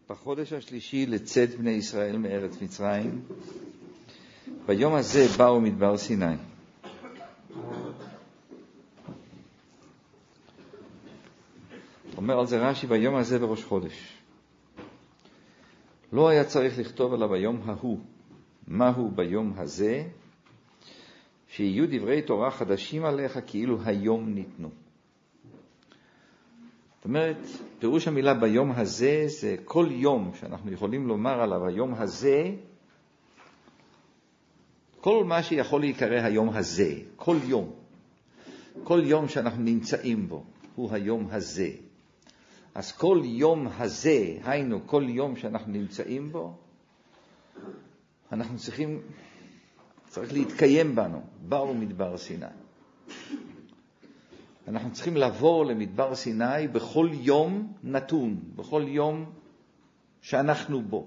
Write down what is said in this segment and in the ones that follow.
בחודש השלישי לצאת בני ישראל מארץ מצרים, ביום הזה באו מדבר סיני. אומר על זה רש"י, ביום הזה בראש חודש. לא היה צריך לכתוב עליו ביום ההוא, מהו ביום הזה, שיהיו דברי תורה חדשים עליך כאילו היום ניתנו. זאת אומרת, פירוש המילה ביום הזה זה כל יום שאנחנו יכולים לומר עליו היום הזה, כל מה שיכול להיקרא היום הזה, כל יום שאנחנו נמצאים בו הוא היום הזה. אז כל יום הזה, היינו כל יום שאנחנו נמצאים בו, אנחנו צריך להתקיים בנו, באו מדבר סיני. אנחנו צריכים לעבור למדבר סיני בכל יום נתון, בכל יום שאנחנו בו.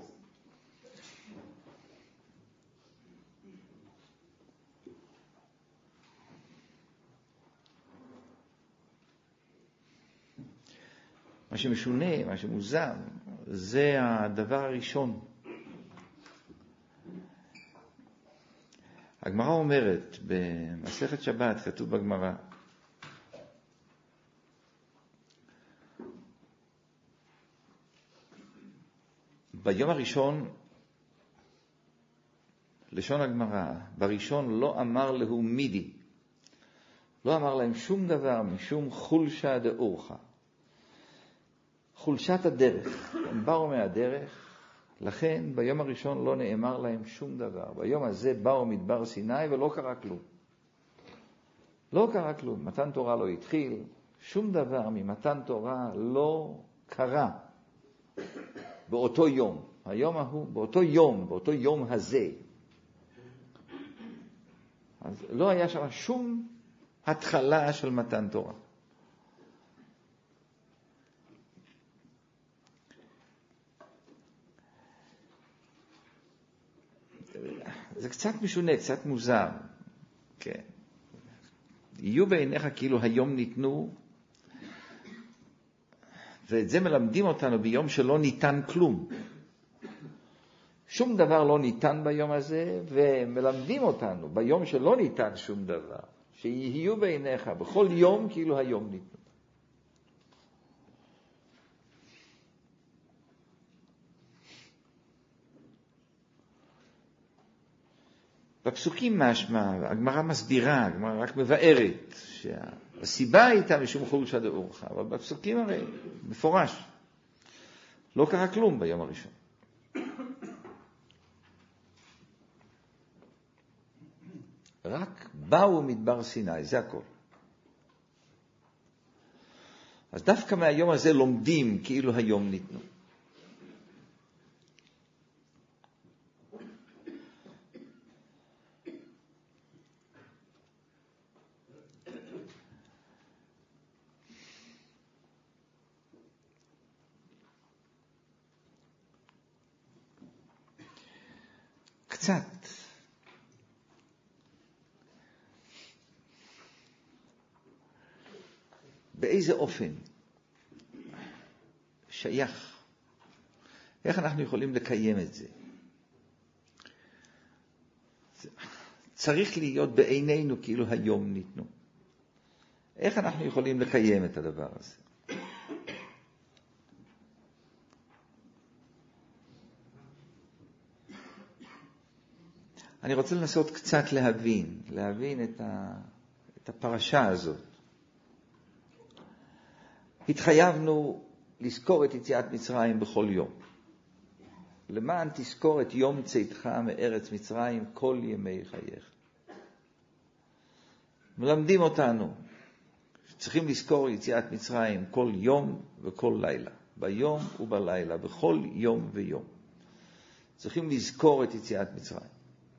מה שמשונה, מה שמוזר, זה הדבר הראשון. הגמרא אומרת, במסכת שבת, כתוב בגמרא, ביום הראשון, לשון הגמרא, בראשון לא אמר להו מידי, לא אמר להם שום דבר משום חולשה דאורחה. חולשת הדרך, הם באו מהדרך, לכן ביום הראשון לא נאמר להם שום דבר. ביום הזה באו מדבר סיני ולא קרה כלום. לא קרה כלום, מתן תורה לא התחיל, שום דבר ממתן תורה לא קרה באותו יום. היום ההוא, באותו יום הזה. אז לא היה שם שום התחלה של מתן תורה. זה קצת משונה, קצת מוזר. כן. יהיו בעיניך כאילו היום ניתנו, ואת זה מלמדים אותנו ביום שלא ניתן כלום. שום דבר לא ניתן ביום הזה, ומלמדים אותנו ביום שלא ניתן שום דבר, שיהיו בעיניך בכל יום כאילו היום ניתנו. בפסוקים משמע, הגמרא מסבירה, הגמרא רק מבארת, שהסיבה הייתה משום חולשה דאורחה, אבל בפסוקים הרי מפורש. לא קרה כלום ביום הראשון. רק באו מדבר סיני, זה הכל. אז דווקא מהיום הזה לומדים כאילו היום ניתנו. קצת. באיזה אופן שייך? איך אנחנו יכולים לקיים את זה? צריך להיות בעינינו כאילו היום ניתנו. איך אנחנו יכולים לקיים את הדבר הזה? אני רוצה לנסות קצת להבין את הפרשה הזאת. התחייבנו לזכור את יציאת מצרים בכל יום. למען תזכור את יום צאתך מארץ מצרים כל ימי חייך. מלמדים אותנו שצריכים לזכור יציאת מצרים כל יום וכל לילה. ביום ובלילה, בכל יום ויום. צריכים לזכור את יציאת מצרים.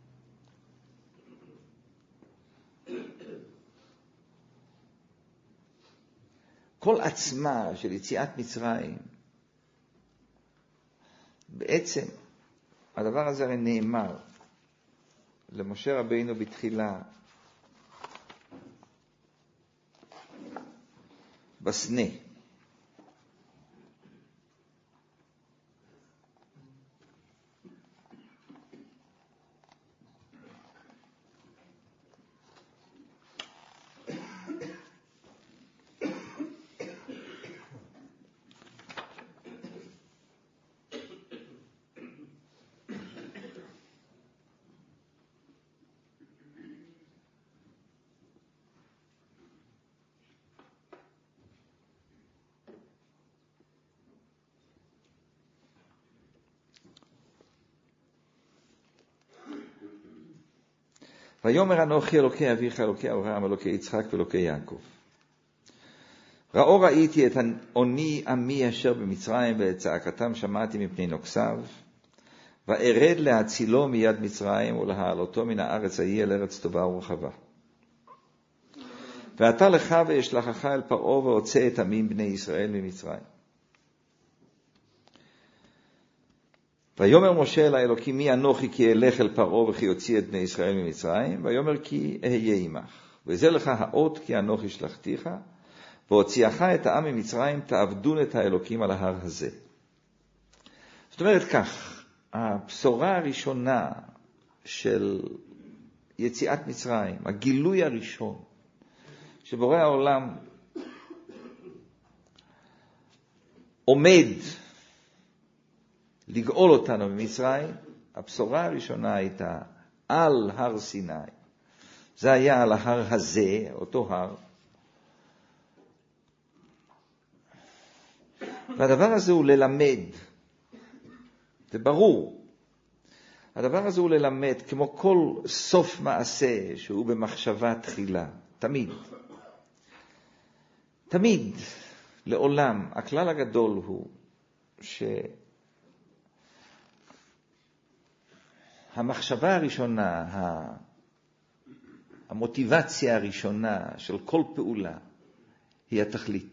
כל עצמה של יציאת מצרים, בעצם הדבר הזה הרי נאמר למשה רבינו בתחילה, בסנה. ויאמר אנוכי אלוקי אביך, אלוקי אברהם, אלוקי יצחק ואלוקי יעקב. ראיתי את עוני עמי אשר במצרים, ואת צעקתם שמעתי מפני נוקסיו, וארד להצילו מיד מצרים, ולהעלותו מן הארץ ההיא אל ארץ טובה ורחבה. ואתה לך וישלחך אל פרעה, והוצא את עמים בני ישראל ממצרים. ויאמר משה אל האלוקים, מי אנוכי כי אלך אל פרעה וכי יוציא את בני ישראל ממצרים? ויאמר כי אהיה עמך, וזה לך האות כי אנוכי שלחתיך, והוציאך את העם ממצרים, תעבדון את האלוקים על ההר הזה. זאת אומרת כך, הבשורה הראשונה של יציאת מצרים, הגילוי הראשון, שבורא העולם עומד לגאול אותנו ממצרים, הבשורה הראשונה הייתה על הר סיני. זה היה על ההר הזה, אותו הר. והדבר הזה הוא ללמד, זה ברור. הדבר הזה הוא ללמד, כמו כל סוף מעשה שהוא במחשבה תחילה, תמיד. תמיד, לעולם, הכלל הגדול הוא שהמחשבה הראשונה, המוטיבציה הראשונה של כל פעולה היא התכלית.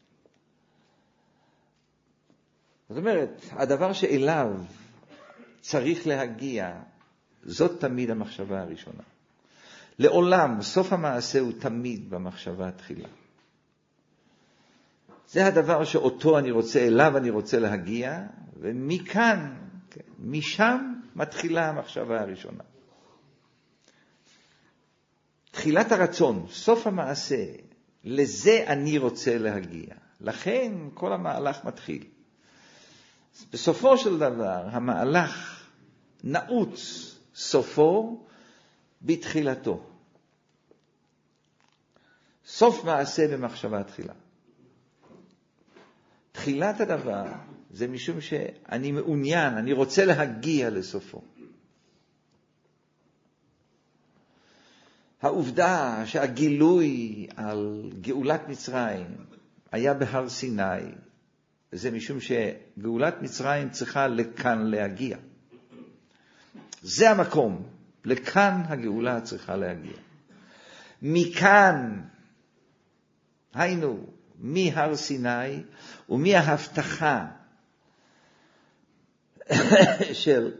זאת אומרת, הדבר שאליו צריך להגיע, זאת תמיד המחשבה הראשונה. לעולם, סוף המעשה הוא תמיד במחשבה התחילה. זה הדבר שאותו אני רוצה, אליו אני רוצה להגיע, ומכאן, משם מתחילה המחשבה הראשונה. תחילת הרצון, סוף המעשה, לזה אני רוצה להגיע. לכן כל המהלך מתחיל. בסופו של דבר, המהלך נעוץ סופו בתחילתו. סוף מעשה במחשבה תחילה. תחילת הדבר זה משום שאני מעוניין, אני רוצה להגיע לסופו. העובדה שהגילוי על גאולת מצרים היה בהר סיני, זה משום שגאולת מצרים צריכה לכאן להגיע. זה המקום, לכאן הגאולה צריכה להגיע. מכאן, היינו, מהר סיני ומההבטחה של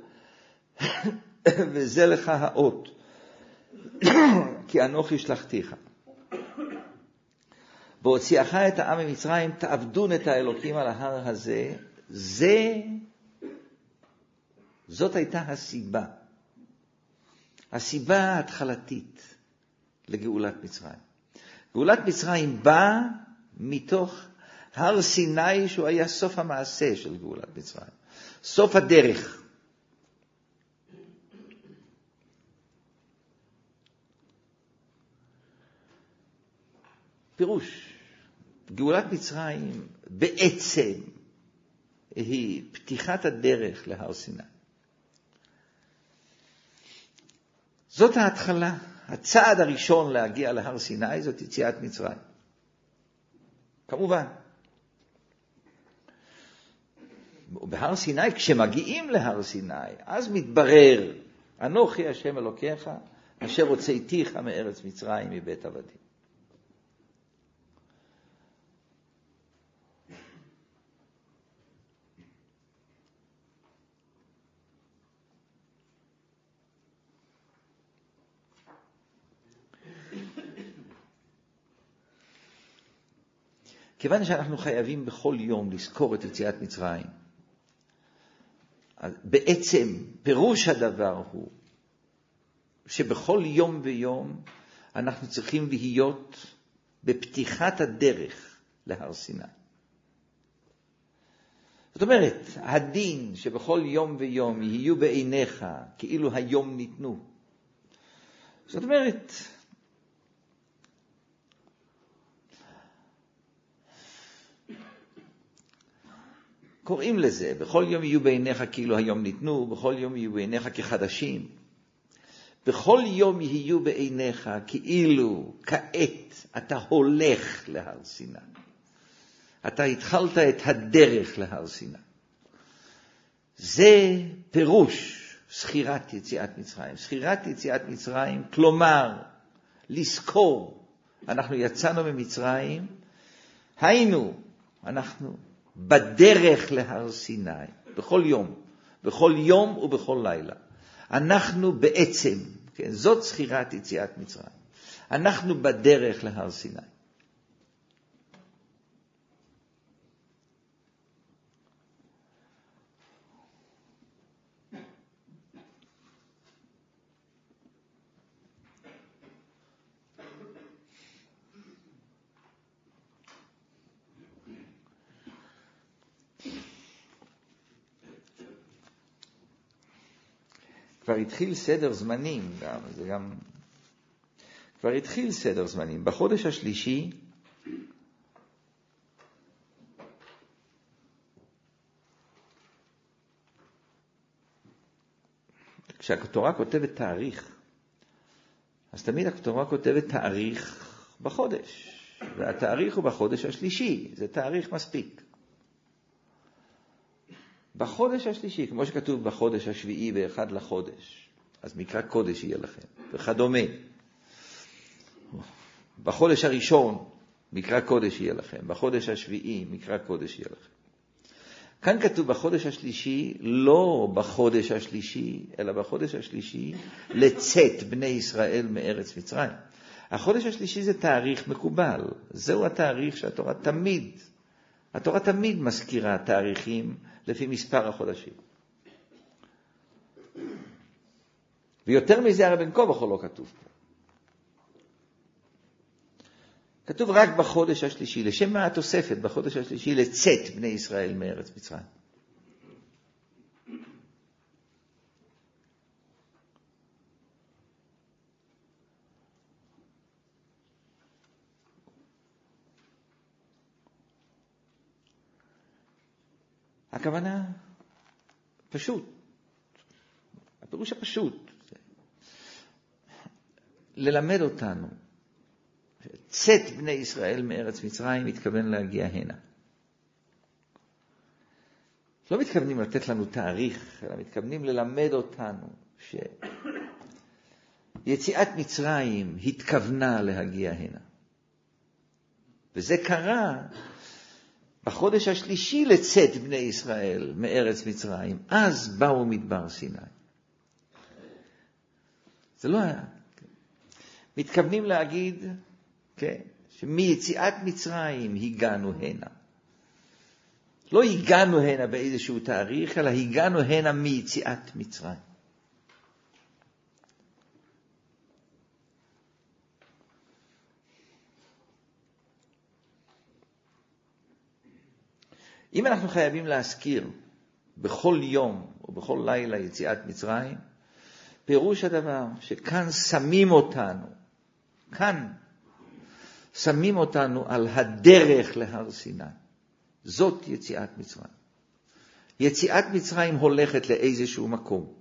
וזה לך האות כי אנוכי שלחתיך והוציאך את העם ממצרים, תעבדון את האלוקים על ההר הזה. זאת הייתה הסיבה ההתחלתית לגאולת מצרים. גאולת מצרים באה מתוך הר סיני, שהוא היה סוף המעשה של גאולת מצרים, סוף הדרך. פירוש, גאולת מצרים בעצם היא פתיחת הדרך להר סיני. זאת ההתחלה, הצעד הראשון להגיע להר סיני, זאת יציאת מצרים. כמובן. בהר סיני, כשמגיעים להר סיני, אז מתברר, אנוכי השם אלוקיך, אשר הוצאתיך מארץ מצרים מבית עבדים. כיוון שאנחנו חייבים בכל יום לזכור את יציאת מצרים, בעצם פירוש הדבר הוא שבכל יום ויום אנחנו צריכים להיות בפתיחת הדרך להר סיני. זאת אומרת, הדין שבכל יום ויום יהיו בעיניך כאילו היום ניתנו. זאת אומרת, קוראים לזה, בכל יום יהיו בעיניך כאילו היום ניתנו, בכל יום יהיו בעיניך כחדשים. בכל יום יהיו בעיניך כאילו כעת אתה הולך להר סיני. אתה התחלת את הדרך להר סיני. זה פירוש זכירת יציאת מצרים. זכירת יציאת מצרים, כלומר, לזכור, אנחנו יצאנו ממצרים, היינו, אנחנו בדרך להר סיני, בכל יום ובכל לילה. אנחנו בעצם, כן, זאת זכירת יציאת מצרים. אנחנו בדרך להר סיני. כבר התחיל סדר זמנים, כבר התחיל סדר זמנים. בחודש השלישי, כשהתורה כותבת תאריך, אז תמיד התורה כותבת תאריך בחודש, והתאריך הוא בחודש השלישי, זה תאריך מספיק. בחודש השלישי, כמו שכתוב בחודש השביעי באחד לחודש, אז מקרא קודש יהיה לכם, וכדומה. בחודש הראשון, מקרא קודש יהיה לכם, בחודש השביעי, מקרא קודש יהיה לכם. כאן כתוב בחודש השלישי, לא בחודש השלישי, אלא בחודש השלישי, לצאת בני ישראל מארץ מצרים. החודש השלישי זה תאריך מקובל, זהו התאריך שהתורה תמיד מזכירה תאריכים לפי מספר החודשים. ויותר מזה הרי בין כה וכה לא כתוב פה. כתוב רק בחודש השלישי, לשם מה התוספת בחודש השלישי לצאת בני ישראל מארץ מצרים. הכוונה פשוט, הפירוש הפשוט, ללמד אותנו, צאת בני ישראל מארץ מצרים מתכוון להגיע הנה. לא מתכוונים לתת לנו תאריך, אלא מתכוונים ללמד אותנו שיציאת מצרים התכוונה להגיע הנה. וזה קרה בחודש השלישי לצאת בני ישראל מארץ מצרים, אז באו מדבר סיני. זה לא היה. מתכוונים להגיד, כן, שמיציאת מצרים הגענו הנה. לא הגענו הנה באיזשהו תאריך, אלא הגענו הנה מיציאת מצרים. אם אנחנו חייבים להזכיר בכל יום או בכל לילה יציאת מצרים, פירוש הדבר שכאן שמים אותנו על הדרך להר סיני. זאת יציאת מצרים. יציאת מצרים הולכת לאיזשהו מקום.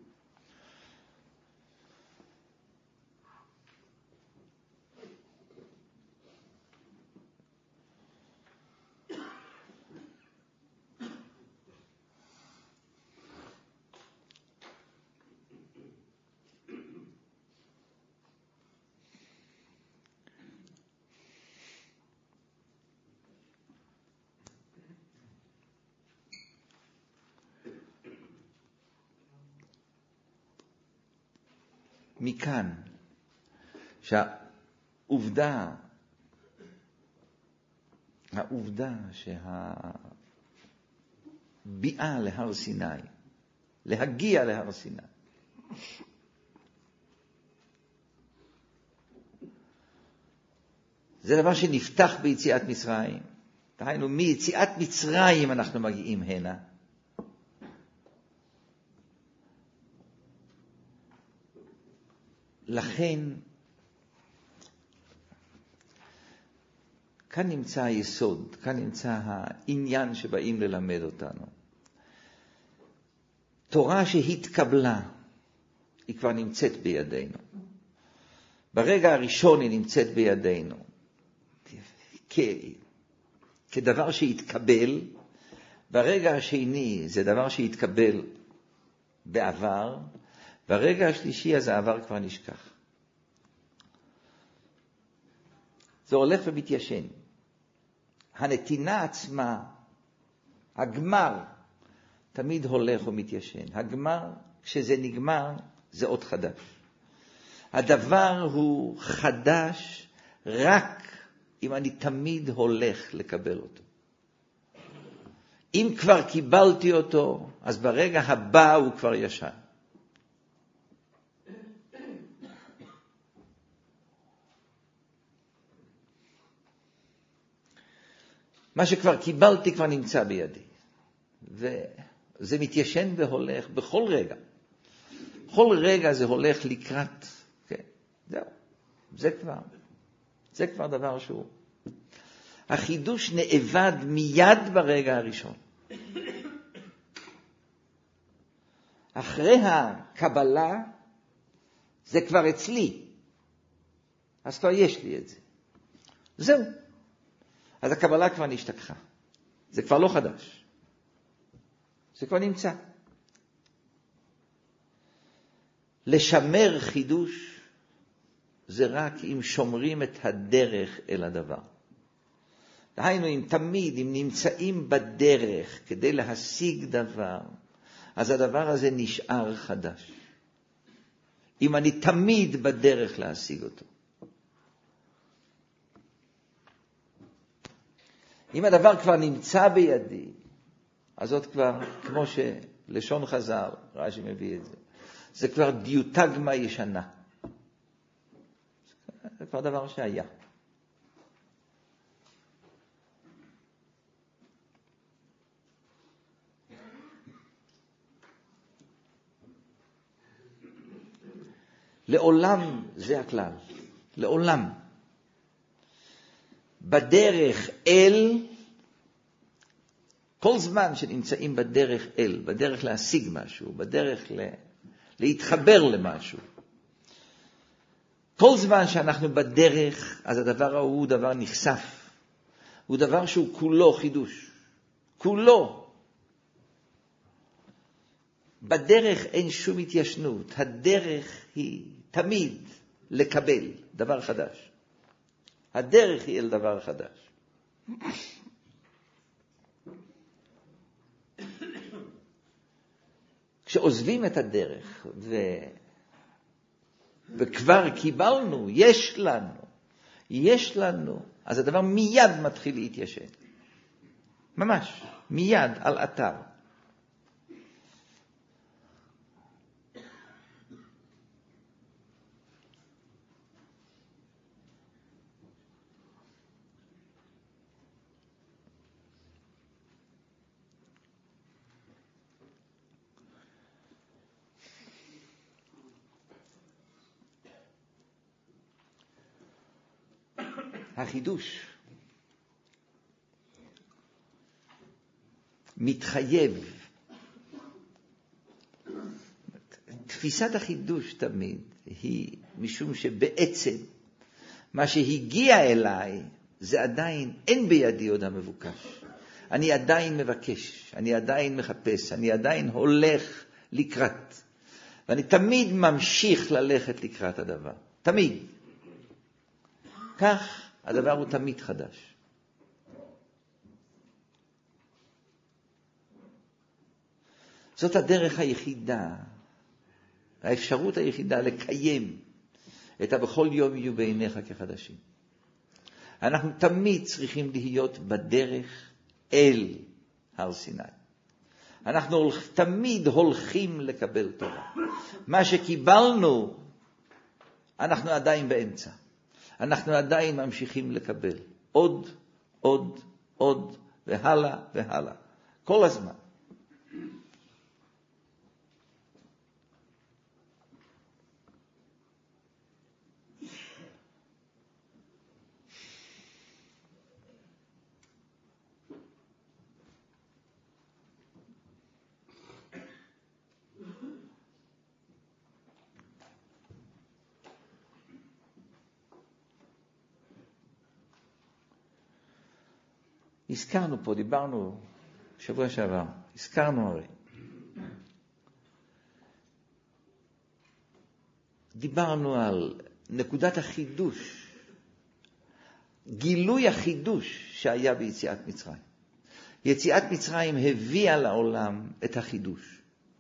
מכאן שהעובדה שהביאה להר סיני, להגיע להר סיני, זה דבר שנפתח ביציאת מצרים. דהיינו, מיציאת מצרים אנחנו מגיעים הנה. לכן, כאן נמצא היסוד, כאן נמצא העניין שבאים ללמד אותנו. תורה שהתקבלה, היא כבר נמצאת בידינו. ברגע הראשון היא נמצאת בידינו. כדבר שהתקבל, ברגע השני זה דבר שהתקבל בעבר, ברגע השלישי אז העבר כבר נשכח. זה הולך ומתיישן. הנתינה עצמה, הגמר, תמיד הולך ומתיישן. הגמר, כשזה נגמר, זה עוד חדש. הדבר הוא חדש רק אם אני תמיד הולך לקבל אותו. אם כבר קיבלתי אותו, אז ברגע הבא הוא כבר ישן. מה שכבר קיבלתי כבר נמצא בידי. וזה מתיישן והולך בכל רגע. כל רגע זה הולך לקראת. כן, זהו. זה כבר דבר שהוא. החידוש נאבד מיד ברגע הראשון. אחרי הקבלה, זה כבר אצלי. אז כבר יש לי את זה. זהו. אז הקבלה כבר נשתכחה. זה כבר לא חדש. זה כבר נמצא. לשמר חידוש זה רק אם שומרים את הדרך אל הדבר. דהיינו, אם תמיד, אם נמצאים בדרך כדי להשיג דבר, אז הדבר הזה נשאר חדש. אם אני תמיד בדרך להשיג אותו. אם הדבר כבר נמצא בידי, אז זאת כבר, כמו שלשון חז"ל, רש"י מביא את זה, זה כבר דיוטגמה ישנה. זה כבר דבר שהיה. לעולם זה הכלל. לעולם. בדרך אל, כל זמן שנמצאים בדרך אל, בדרך להשיג משהו, בדרך להתחבר למשהו. כל זמן שאנחנו בדרך, אז הדבר הוא דבר נחשף. הוא דבר שהוא כולו חידוש. כולו. בדרך אין שום התיישנות. הדרך היא תמיד לקבל דבר חדש. הדרך היא אל דבר חדש. כשעוזבים את הדרך וכבר קיבלנו, יש לנו, אז הדבר מיד מתחיל להתיישן. ממש, מיד על אתר. החידוש מתחייב. תפיסת החידוש תמיד היא משום שבעצם מה שהגיע אליי זה עדיין אין בידי עוד המבוקש. אני עדיין מבקש, אני עדיין מחפש, אני עדיין הולך לקראת. ואני תמיד ממשיך ללכת לקראת הדבר. תמיד. כך הדבר הוא תמיד חדש. זאת הדרך היחידה, האפשרות היחידה לקיים את הבכל יום יהיו בעיניך כחדשים. אנחנו תמיד צריכים להיות בדרך אל הר סיני. אנחנו תמיד הולכים לקבל תורה. מה שקיבלנו, אנחנו עדיין באמצע. אנחנו עדיין ממשיכים לקבל. עוד, עוד, עוד, והלאה והלאה. כל הזמן. הזכרנו פה, דיברנו שבוע שעבר, הזכרנו הרי. דיברנו על נקודת החידוש, גילוי החידוש שהיה ביציאת מצרים. יציאת מצרים הביאה לעולם את החידוש.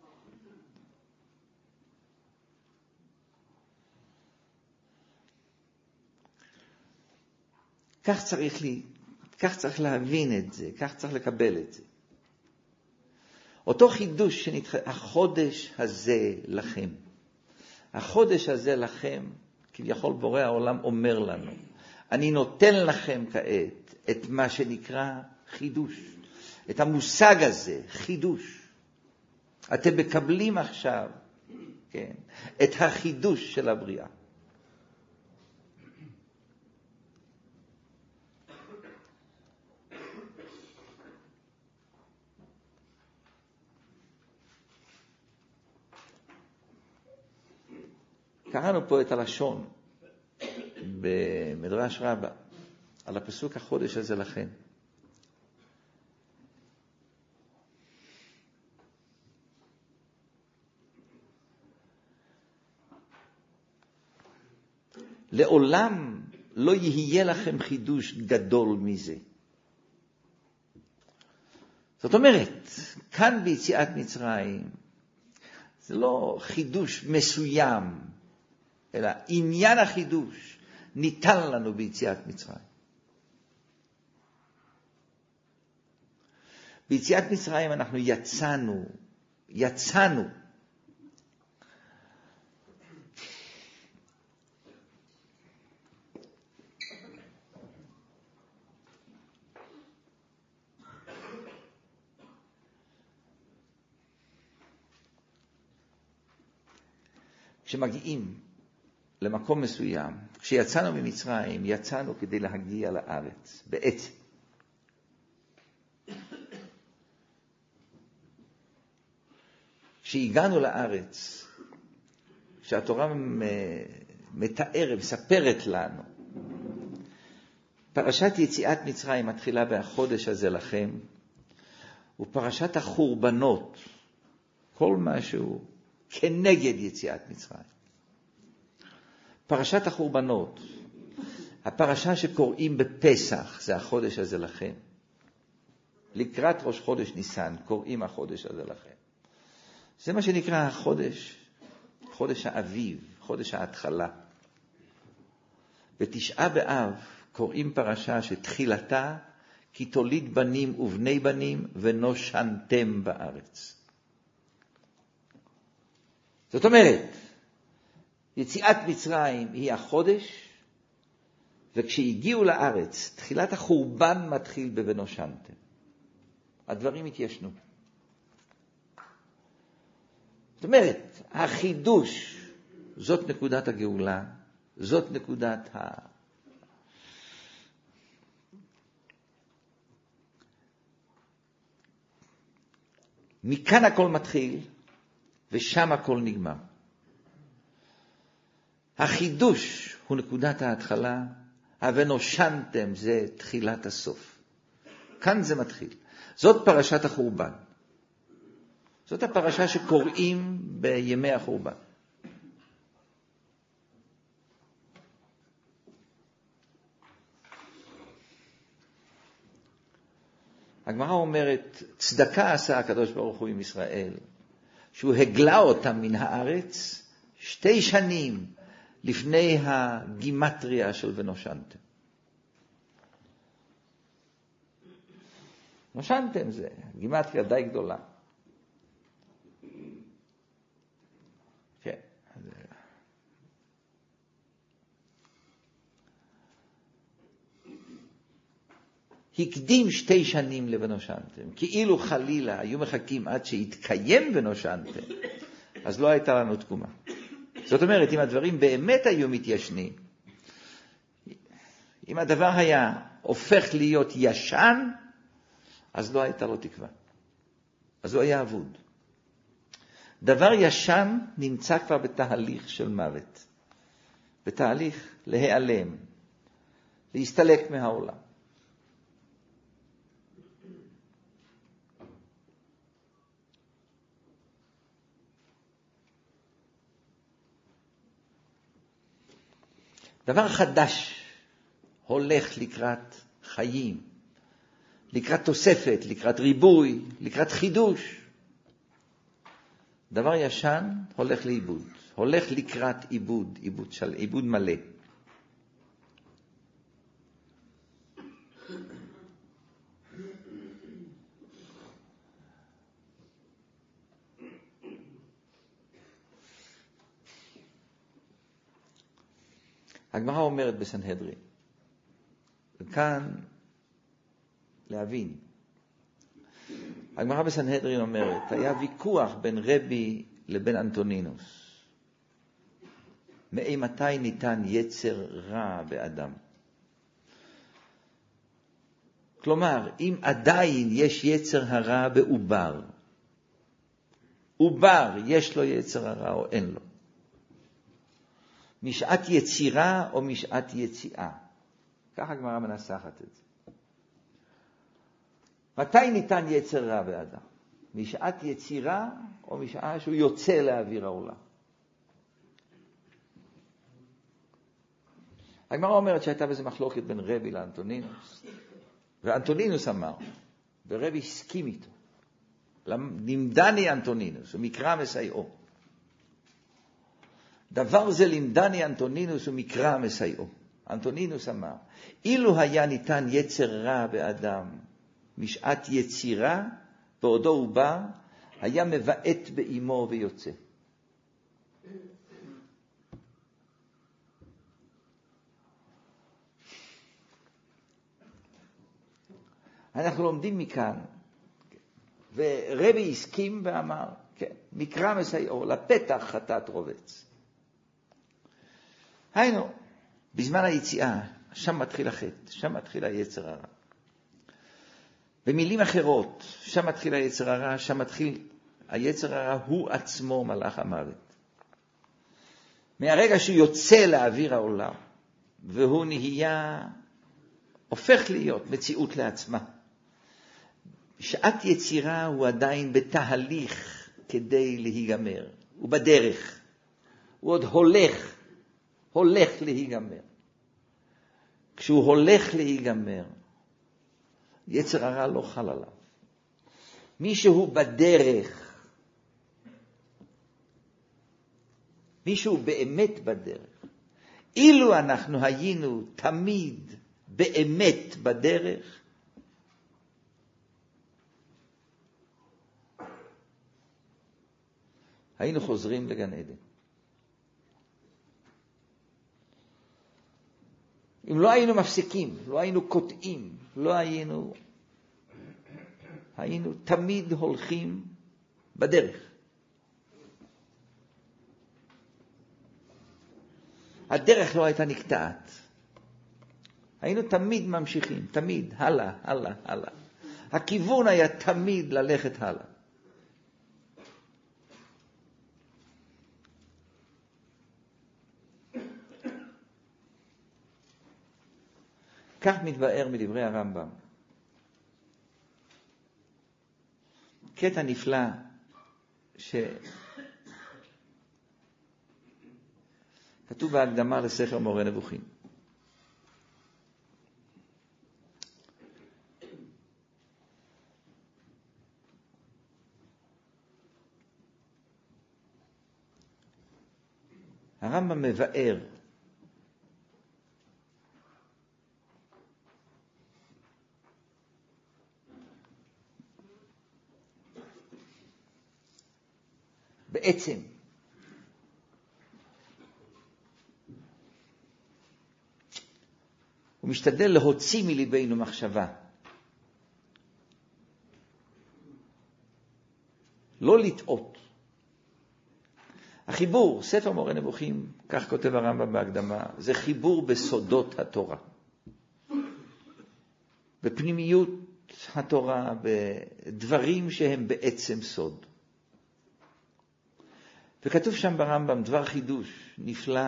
כך צריך להבין את זה, כך צריך לקבל את זה. אותו חידוש שנתחיל, החודש הזה לכם. החודש הזה לכם, כביכול בורא העולם אומר לנו, אני נותן לכם כעת את מה שנקרא חידוש. את המושג הזה, חידוש. אתם מקבלים עכשיו, כן, את החידוש של הבריאה. קראנו פה את הלשון במדרש רבה, על הפסוק החודש הזה לכם. לעולם לא יהיה לכם חידוש גדול מזה. זאת אומרת, כאן ביציאת מצרים, זה לא חידוש מסוים, אלא עניין החידוש ניתן לנו ביציאת מצרים. ביציאת מצרים אנחנו יצאנו. כשמגיעים למקום מסוים, כשיצאנו ממצרים, יצאנו כדי להגיע לארץ, בעצם. כשהגענו לארץ, כשהתורה מתארת, מספרת לנו, פרשת יציאת מצרים מתחילה בחודש הזה לכם, ופרשת החורבנות, כל משהו כנגד יציאת מצרים. פרשת החורבנות, הפרשה שקוראים בפסח, זה החודש הזה לכם. לקראת ראש חודש ניסן, קוראים החודש הזה לכם. זה מה שנקרא החודש, חודש האביב, חודש ההתחלה. בתשעה באב קוראים פרשה שתחילתה, כי תוליד בנים ובני בנים ונושנתם בארץ. זאת אומרת, יציאת מצרים היא החודש, וכשהגיעו לארץ, תחילת החורבן מתחיל בונושנתם. הדברים התיישנו. זאת אומרת, החידוש, זאת נקודת הגאולה, זאת נקודת מכאן הכל מתחיל, ושם הכל נגמר. החידוש הוא נקודת ההתחלה, ונושנתם זה תחילת הסוף. כאן זה מתחיל. זאת פרשת החורבן. זאת הפרשה שקוראים בימי החורבן. הגמרא אומרת, צדקה עשה הקדוש ברוך הוא עם ישראל, שהוא הגלה אותם מן הארץ 2 שנים לפני הגימטריה של ונושנתם. נושנתם זה גימטריה די גדולה. כן. הקדים 2 שנים לונושנתם, כאילו חלילה היו מחכים עד שהתקיים ונושנתם, אז לא הייתה לנו תקומה. זאת אומרת, אם הדברים באמת היו מתיישנים, אם הדבר היה הופך להיות ישן, אז לא הייתה לו תקווה. אז הוא היה אבוד. דבר ישן נמצא כבר בתהליך של מוות. בתהליך להיעלם, להסתלק מהעולם. דבר חדש הולך לקראת חיים, לקראת תוספת, לקראת ריבוי, לקראת חידוש. דבר ישן הולך לאיבוד, הולך לקראת איבוד, איבוד מלא. הגמרא אומרת בסנהדרין, וכאן להבין, הגמרא בסנהדרין אומרת, היה ויכוח בין רבי לבין אנטונינוס, מאימתי ניתן יצר רע באדם. כלומר, אם עדיין יש יצר הרע בעובר, עובר יש לו יצר הרע או אין לו, משעת יצירה או משעת יציאה. ככה הגמרא מנסחת את זה. מתי ניתן יצר רע באדם? משעת יצירה או משעה שהוא יוצא לאוויר העולם? הגמרא אומרת שהייתה בזה מחלוקת בין רבי לאנטונינוס, ואנטונינוס אמר, ורבי הסכים איתו, לימדני אנטונינוס, ומקרא מסייעו. דבר זה לימדני אנטונינוס ומקרא מסייעו. אנטונינוס אמר, אילו היה ניתן יצר רע באדם משעת יצירה, בעודו הוא בא, היה מבעט באימו ויוצא. אנחנו לומדים מכאן, ורבי הסכים ואמר, כן, מקרא מסייעו, לפתח חטאת רובץ. היינו, בזמן היציאה, שם מתחיל החטא, שם מתחיל היצר הרע. במילים אחרות, שם מתחיל היצר הרע, שם מתחיל היצר הרע, הוא עצמו מלאך המוות. מהרגע שהוא יוצא לאוויר העולם, והוא נהיה, הופך להיות מציאות לעצמה. שעת יצירה הוא עדיין בתהליך כדי להיגמר. הוא בדרך. הוא עוד הולך להיגמר. כשהוא הולך להיגמר, יצר הרע לא חל עליו. מישהו בדרך, מישהו באמת בדרך. אילו אנחנו היינו תמיד באמת בדרך, היינו חוזרים לגן עדן. אם לא היינו מפסיקים, לא היינו קוטעים, לא היינו תמיד הולכים בדרך. הדרך לא הייתה נקטעת. היינו תמיד ממשיכים, תמיד, הלאה, הלאה, הלאה. הכיוון היה תמיד ללכת הלאה. כך מתבאר מדברי הרמב"ם. קטע נפלא שכתוב בהקדמה לספר מורה נבוכים. הרמב"ם מבאר בעצם הוא משתדל להוציא מליבנו מחשבה, לא לטעות. החיבור, ספר מורה נבוכים, כך כותב הרמב"ם בהקדמה, זה חיבור בסודות התורה, בפנימיות התורה, בדברים שהם בעצם סוד. וכתוב שם ברמב"ם דבר חידוש נפלא,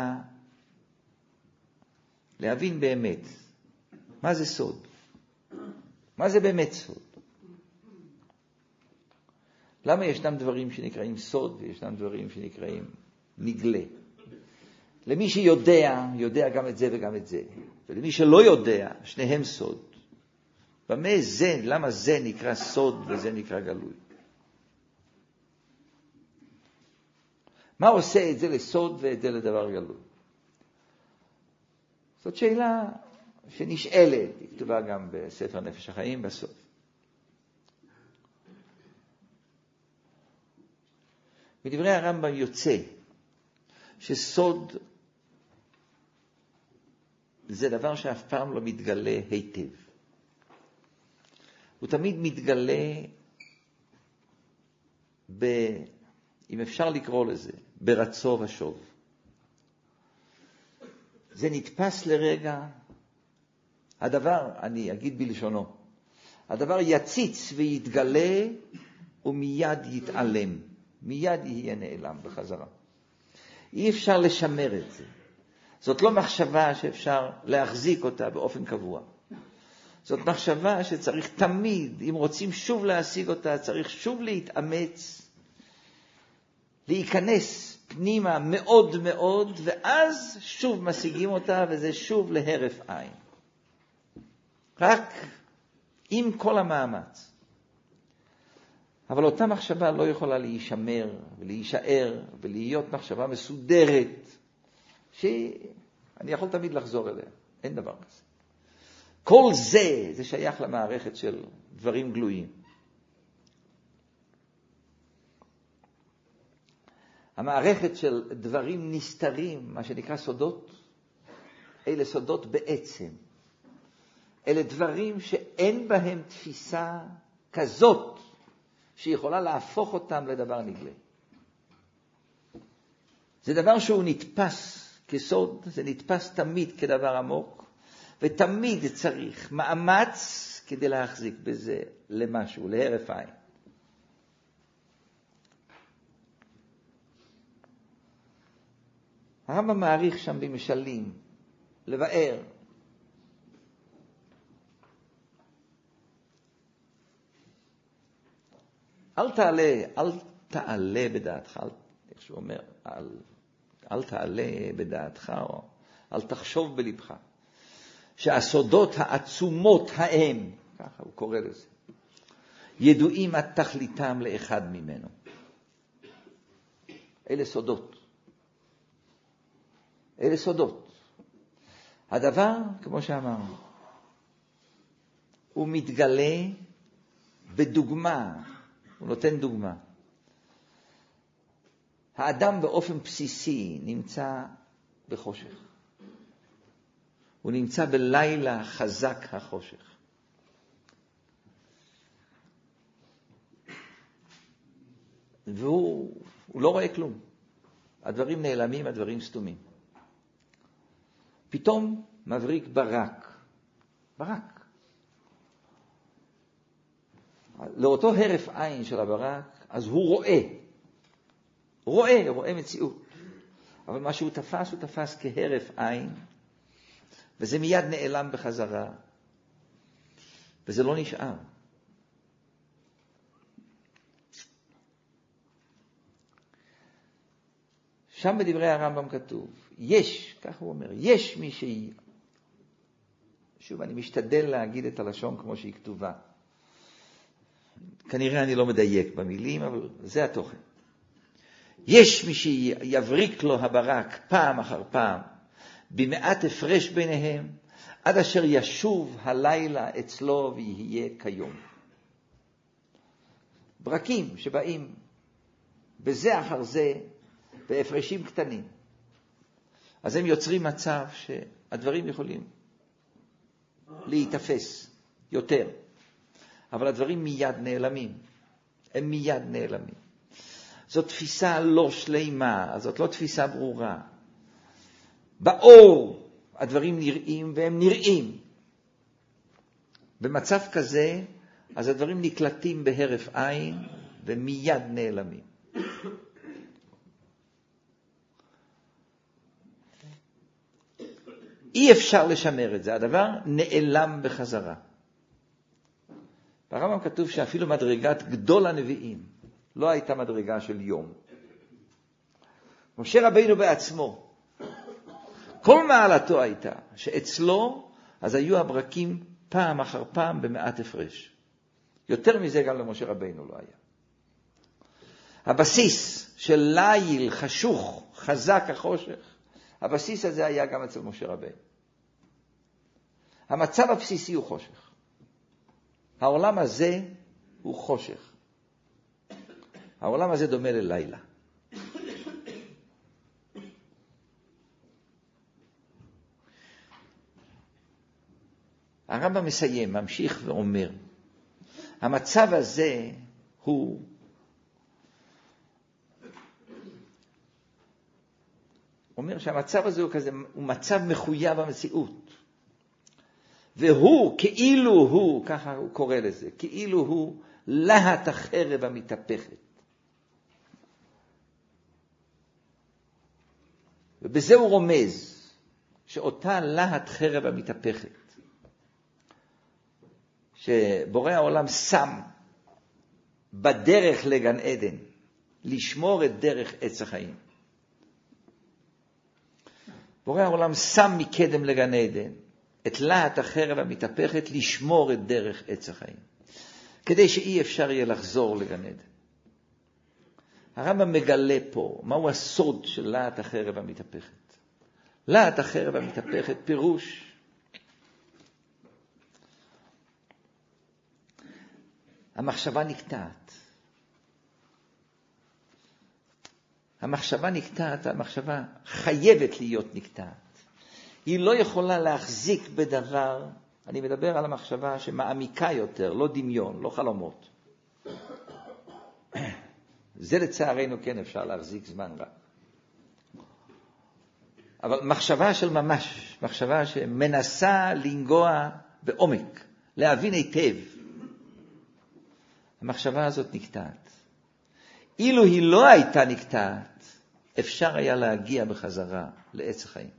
להבין באמת מה זה סוד, מה זה באמת סוד. למה ישנם דברים שנקראים סוד וישנם דברים שנקראים נגלה? למי שיודע, יודע גם את זה וגם את זה. ולמי שלא יודע, שניהם סוד. במה זה, למה זה נקרא סוד וזה נקרא גלוי? מה עושה את זה לסוד ואת זה לדבר גלוי? זאת שאלה שנשאלת, היא כתובה גם בספר נפש החיים בסוף. מדברי הרמב"ם יוצא שסוד זה דבר שאף פעם לא מתגלה היטב. הוא תמיד מתגלה אם אפשר לקרוא לזה, ברצו ושוב. זה נתפס לרגע, הדבר, אני אגיד בלשונו, הדבר יציץ ויתגלה ומיד יתעלם, מיד יהיה נעלם בחזרה. אי אפשר לשמר את זה. זאת לא מחשבה שאפשר להחזיק אותה באופן קבוע. זאת מחשבה שצריך תמיד, אם רוצים שוב להשיג אותה, צריך שוב להתאמץ, להיכנס פנימה מאוד מאוד, ואז שוב משיגים אותה, וזה שוב להרף עין. רק עם כל המאמץ. אבל אותה מחשבה לא יכולה להישמר ולהישאר ולהיות מחשבה מסודרת, שאני יכול תמיד לחזור אליה. אין דבר כזה. כל זה שייך למערכת של דברים גלויים. המערכת של דברים נסתרים, מה שנקרא סודות, אלה סודות בעצם. אלה דברים שאין בהם תפיסה כזאת, שיכולה להפוך אותם לדבר נגלה. זה דבר שהוא נתפס כסוד, זה נתפס תמיד כדבר עמוק, ותמיד צריך מאמץ כדי להחזיק בזה למשהו, להרף עין. הרמב"ם מעריך שם במשלים, לבאר. אל תעלה בדעתך, איך שהוא אומר, אל תעלה בדעתך, או אל תחשוב בלבך, שהסודות העצומות ההם, ככה הוא קורא לזה, ידועים עד תכליתם לאחד ממנו. אלה סודות. אלה סודות. הדבר, כמו שאמרנו, הוא מתגלה בדוגמה, הוא נותן דוגמה. האדם באופן בסיסי נמצא בחושך. הוא נמצא בלילה חזק החושך. והוא לא רואה כלום. הדברים נעלמים, הדברים סתומים. פתאום מבריק ברק. ברק. לאותו הרף עין של הברק, אז הוא רואה מציאות. אבל מה שהוא תפס, הוא תפס כהרף עין, וזה מיד נעלם בחזרה, וזה לא נשאר. שם בדברי הרמב"ם כתוב, כך הוא אומר, יש מי שהיא, שוב אני משתדל להגיד את הלשון כמו שהיא כתובה. כנראה אני לא מדייק במילים, אבל זה התוכן. יש מי שיבריק לו הברק פעם אחר פעם, במעט הפרש ביניהם, עד אשר ישוב הלילה אצלו ויהיה כיום. ברקים שבאים בזה אחר זה, בהפרשים קטנים. אז הם יוצרים מצב שהדברים יכולים להתאפס יותר. אבל הדברים מיד נעלמים. הם מיד נעלמים. זאת תפיסה לא שלמה, זאת לא תפיסה ברורה. באור הדברים נראים והם נראים. במצב כזה, אז הדברים נקלטים בהרף עין ומיד נעלמים. אי אפשר לשמר את זה, הדבר נעלם בחזרה. ברמב"ם כתוב שאפילו מדרגת גדול הנביאים לא הייתה מדרגה של יום. משה רבינו בעצמו כל מעלתו הייתה שאצלו אז היו הברקים פעם אחר פעם במעט הפרש. יותר מזה גם למשה רבינו לא היה. הבסיס של ליל חשוך, חזק החושך, הבסיס הזה היה גם אצל משה רבינו. המצב הבסיסי הוא חושך. העולם הזה הוא חושך. העולם הזה דומה ללילה. הרמב"ם מסיים, ממשיך ואומר, המצב הזה הוא אומר שהמצב הזה הוא כזה, הוא מצב מחויב המציאות. והוא, כאילו הוא, ככה הוא קורא לזה, כאילו הוא להט החרב המתהפכת. ובזה הוא רומז שאותה להט חרב המתהפכת, שבורא העולם שם בדרך לגן עדן, לשמור את דרך עץ החיים. בורא העולם שם מקדם לגן עדן את להט החרב המתהפכת לשמור את דרך עץ החיים, כדי שאי אפשר יהיה לחזור לגן עדן. הרמב"ם מגלה פה מהו הסוד של להט החרב המתהפכת. להט החרב המתהפכת פירוש המחשבה נקטעת. המחשבה נקטעת, המחשבה חייבת להיות נקטעת. היא לא יכולה להחזיק בדבר, אני מדבר על המחשבה שמעמיקה יותר, לא דמיון, לא חלומות. זה לצערנו כן אפשר להחזיק זמן רב. אבל מחשבה של ממש, מחשבה שמנסה לנגוע בעומק, להבין היטב. המחשבה הזאת נקטעת. אילו היא לא הייתה נקטעת, אפשר היה להגיע בחזרה לעץ החיים.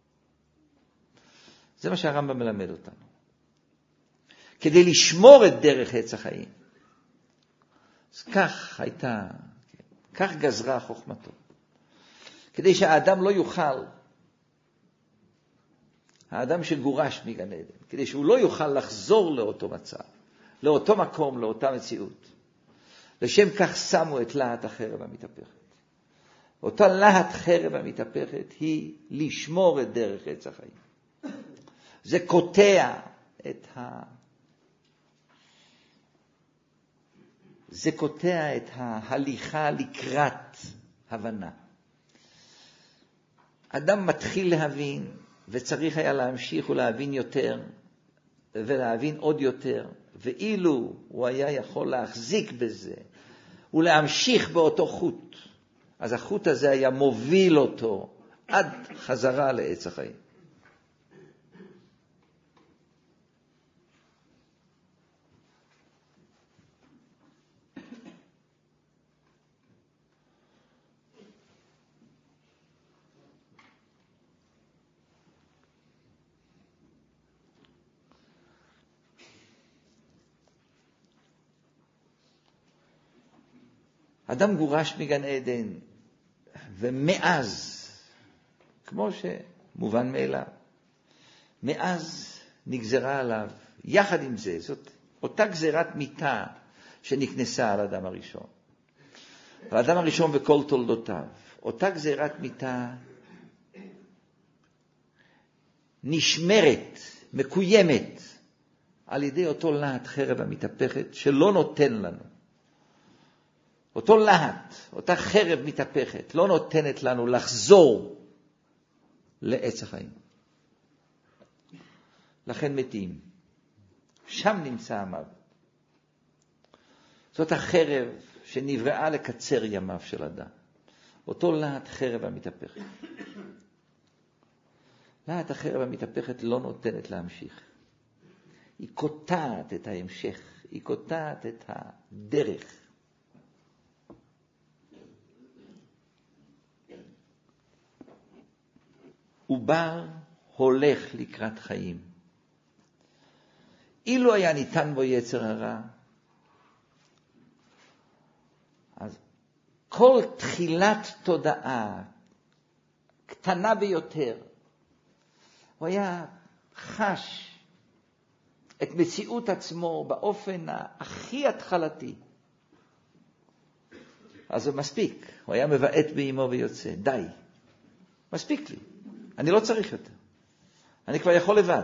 זה מה שהרמב"ם מלמד אותנו. כדי לשמור את דרך עץ החיים. אז כך גזרה חוכמתו. כדי שהאדם לא יוכל, האדם שגורש מגן עדן, כדי שהוא לא יוכל לחזור לאותו מצב, לאותו מקום, לאותה מציאות. לשם כך שמו את להט החרב המתהפכת. אותה להט חרב המתהפכת היא לשמור את דרך עץ החיים. זה קוטע את ההליכה לקראת הבנה. אדם מתחיל להבין, וצריך היה להמשיך ולהבין יותר, ולהבין עוד יותר, ואילו הוא היה יכול להחזיק בזה, ולהמשיך באותו חוט, אז החוט הזה היה מוביל אותו עד חזרה לעץ החיים. אדם גורש מגן עדן, ומאז, כמו שמובן מאליו, מאז נגזרה עליו, יחד עם זה, זאת אותה גזירת מיתה שנכנסה על אדם הראשון. על אדם הראשון וכל תולדותיו. אותה גזירת מיתה נשמרת, מקוימת, על ידי אותו להט חרב המתהפכת שלא נותן לנו. אותו להט, אותה חרב מתהפכת, לא נותנת לנו לחזור לעץ החיים. לכן מתים. שם נמצא המוות. זאת החרב שנבראה לקצר ימיו של אדם. אותו להט חרב המתהפכת. להט החרב המתהפכת לא נותנת להמשיך. היא קוטעת את ההמשך, היא קוטעת את הדרך. עובר הולך לקראת חיים. אילו היה ניתן בו יצר הרע, אז כל תחילת תודעה קטנה ביותר הוא היה חש את מציאות עצמו באופן הכי התחלתי. אז זה מספיק. הוא היה מבעט באמו ויוצא. די. מספיק לי. אני לא צריך יותר. אני כבר יכול לבד.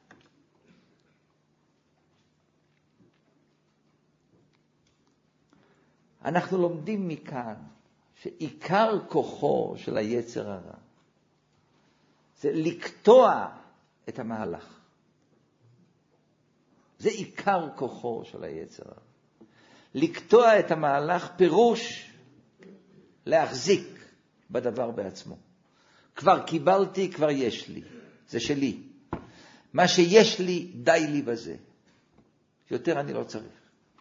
אנחנו לומדים מכאן שעיקר כוחו של היצר הרע זה לקטוע את המהלך. זה עיקר כוחו של היצר הרע. לקטוע את המהלך פירוש להחזיק בדבר בעצמו. כבר קיבלתי, כבר יש לי. זה שלי. מה שיש לי, די לי בזה. יותר אני לא צריך.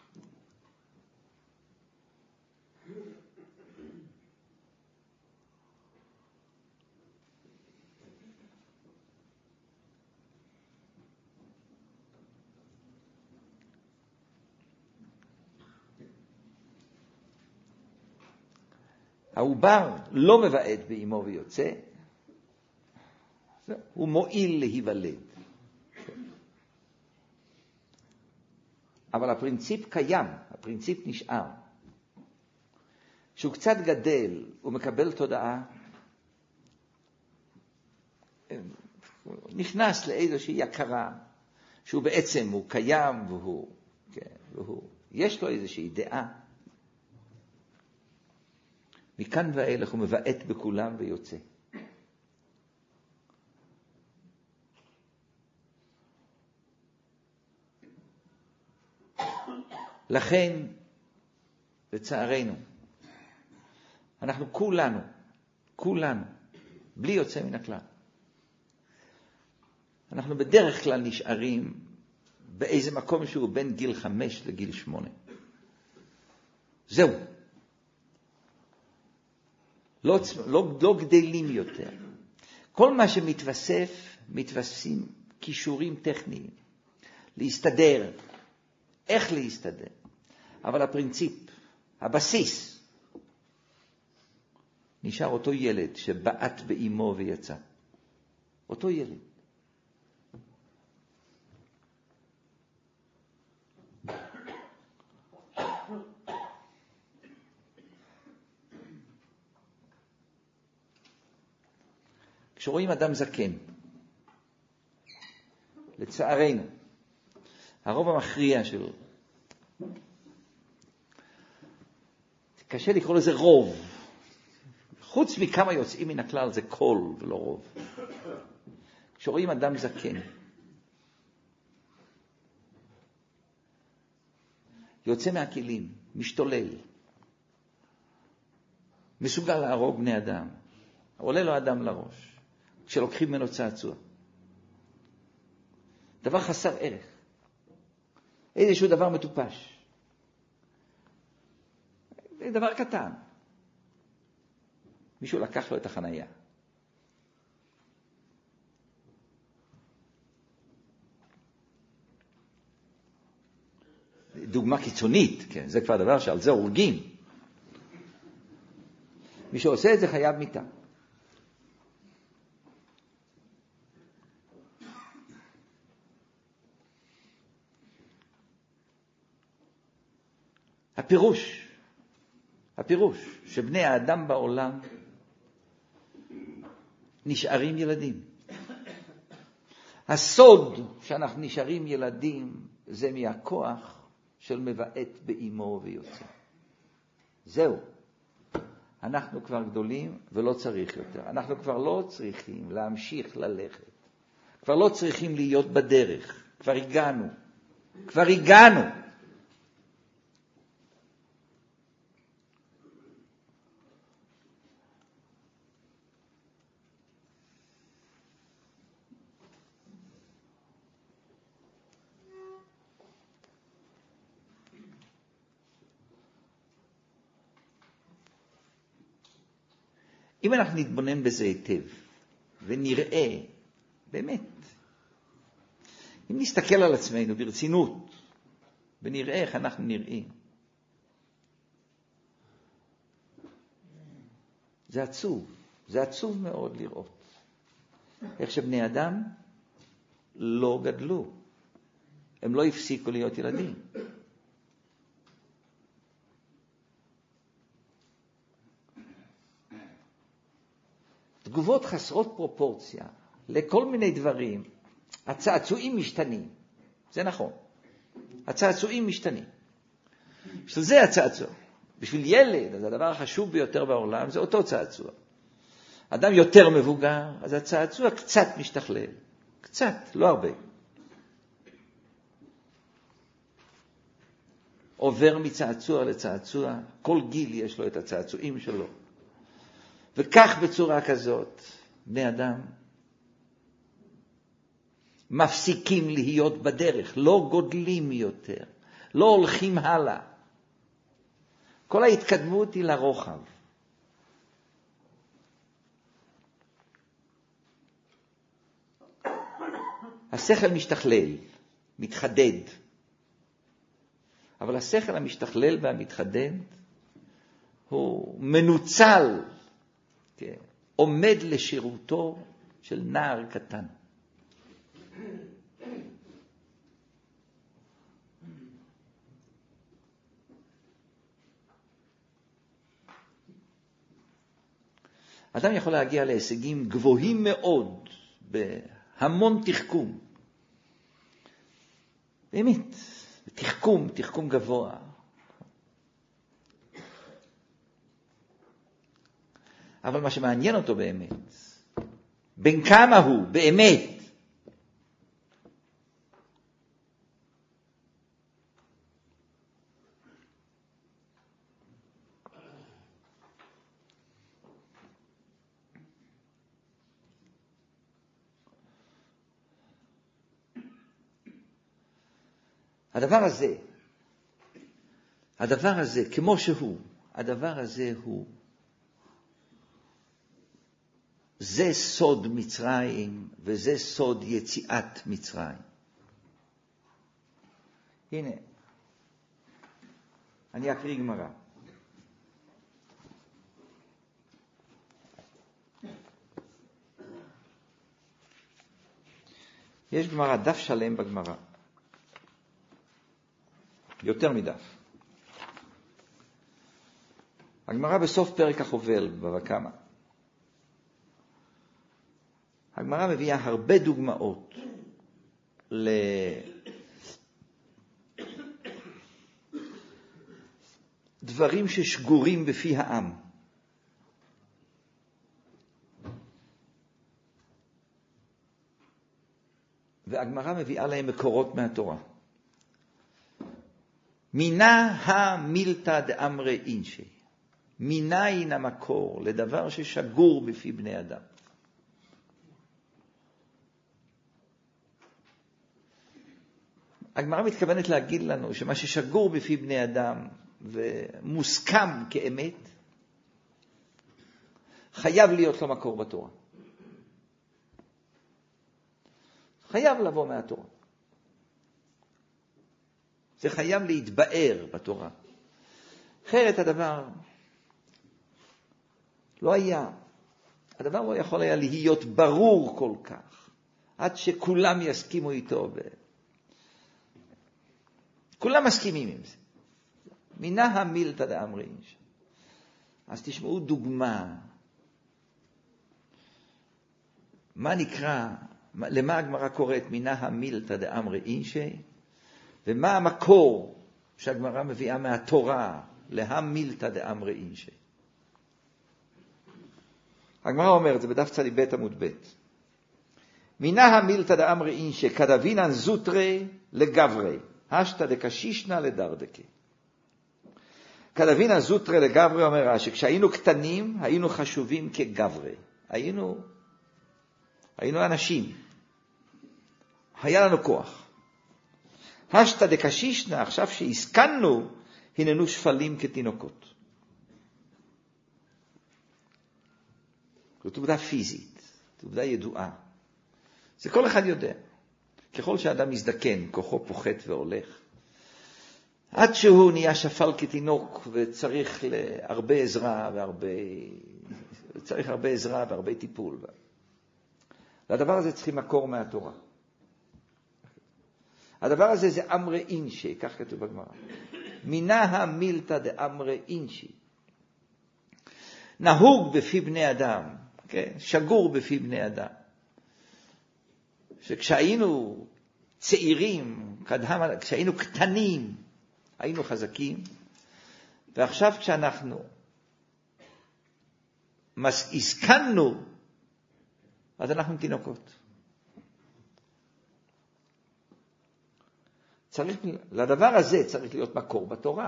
העובר לא מבעט באמו ויוצא, הוא מועיל להיוולד. אבל הפרינציפ קיים, הפרינציפ נשאר. כשהוא קצת גדל, הוא מקבל תודעה, נכנס לאיזושהי הכרה, שהוא בעצם, הוא קיים והוא יש לו איזושהי דעה. מכאן ואילך הוא מבעט בכולם ויוצא. לכן, לצערנו, אנחנו כולנו, בלי יוצא מן הכלל. אנחנו בדרך כלל נשארים באיזה מקום שהוא בין גיל 5 לגיל 8. זהו. לא גדלים יותר. כל מה שמתווסף, מתווספים כישורים טכניים. להסתדר. איך להסתדר? אבל הפרינציפ, הבסיס, נשאר אותו ילד שבעט באמו ויצא. אותו ילד. כשרואים אדם זקן, לצערנו, הרוב המכריע שלו, קשה לקרוא לזה רוב. חוץ מכמה יוצאים מן הכלל זה כל ולא רוב. כשרואים אדם זקן, יוצא מהכלים, משתולל, מסוגל להרוג בני אדם, עולה לו אדם לראש, כשלוקחים ממנו צעצוע. דבר חסר ערך. איזשהו דבר מטופש. זה דבר קטן. מישהו לקח לו את החנייה. דוגמה קיצונית, כן? זה כבר דבר שעל זה הורגים. מי שעושה את זה חייב מיתה. הפירוש שבני האדם בעולם נשארים ילדים. הסוד שאנחנו נשארים ילדים זה מהכוח של מבעט באמו ויוצא. זהו. אנחנו כבר גדולים ולא צריך יותר. אנחנו כבר לא צריכים להמשיך ללכת. כבר לא צריכים להיות בדרך. כבר הגענו. אם אנחנו נתבונן בזה היטב, ונראה, באמת, אם נסתכל על עצמנו ברצינות, ונראה איך אנחנו נראים, זה עצוב מאוד לראות. איך שבני אדם לא גדלו. הם לא הפסיקו להיות ילדים. תגובות חסרות פרופורציה לכל מיני דברים. הצעצועים משתנים. זה נכון. הצעצועים משתנים. בשביל זה הצעצוע. בשביל ילד, אז הדבר החשוב ביותר בעולם זה אותו צעצוע. אדם יותר מבוגר, אז הצעצוע קצת משתכלל. קצת, לא הרבה. עובר מצעצוע לצעצוע, כל גיל יש לו את הצעצועים שלו. וכך בצורה כזאת, בני אדם מפסיקים להיות בדרך, לא גודלים יותר, לא הולכים הלאה. כל ההתקדמות היא לרוחב. השכל משתכלל, מתחדד. אבל השכל המשתכלל והמתחדד הוא מנוצל, כן, עומד לשירותו של נער קטן. אדם יכול להגיע להישגים גבוהים מאוד, בהמון תחכום. באמת, תחכום גבוה. אבל מה שמעניין אותו באמת, בין כמה הוא באמת, הדבר הזה, כמו שהוא, הדבר הזה הוא, זה סוד מצרים, וזה סוד יציאת מצרים. הנה, אני אקריא גמרא. יש גמרא, דף שלם בגמרא. יותר מדף. הגמרא בסוף פרק החובל, בבא קמא. הגמרא מביאה הרבה דוגמאות לדברים ששגורים בפי העם. והגמרא מביאה להם מקורות מהתורה. מינה המילתא דאמרי אינשי. מניין המקור לדבר ששגור בפי בני אדם. הגמרא מתכוונת להגיד לנו שמה ששגור בפי בני אדם ומוסכם כאמת, חייב להיות לו מקור בתורה. חייב לבוא מהתורה. זה חייב להתבאר בתורה. אחרת הדבר לא היה, הדבר לא יכול היה להיות ברור כל כך, עד שכולם יסכימו איתו. כולם מסכימים עם זה. מינה המילתא דאמרי אינשי. אז תשמעו דוגמה. מה נקרא, למה הגמרא קוראת מינה המילתא דאמרי אינשי? ומה המקור שהגמרא מביאה מהתורה להמילתא דאמרי אינשי? הגמרא אומרת, זה בדף צדיק ב' עמוד ב'. מינה המילתא דאמרי אינשי כדבינן זוטרי לגברי. השתא דקשישנא לדרדקי. כדבינן זוטרי לגברי אומר שכשהיינו קטנים היינו חשובים כגברי. היינו אנשים. היה לנו כוח. השתא דקשישנא, עכשיו שהסכנו, הננו שפלים כתינוקות. זאת עובדה פיזית, זאת עובדה ידועה. זה כל אחד יודע. ככל שאדם מזדקן, כוחו פוחת והולך. עד שהוא נהיה שפל כתינוק וצריך הרבה עזרה והרבה טיפול. לדבר הזה צריכים מקור מהתורה. הדבר הזה זה אמרי אינשי, כך כתוב בגמרא. מינה המילתא דאמרי אינשי. נהוג בפי בני אדם, כן? שגור בפי בני אדם. שכשהיינו צעירים, כשהיינו קטנים, היינו חזקים, ועכשיו כשאנחנו הסכמנו, אז אנחנו תינוקות. לדבר הזה צריך להיות מקור בתורה.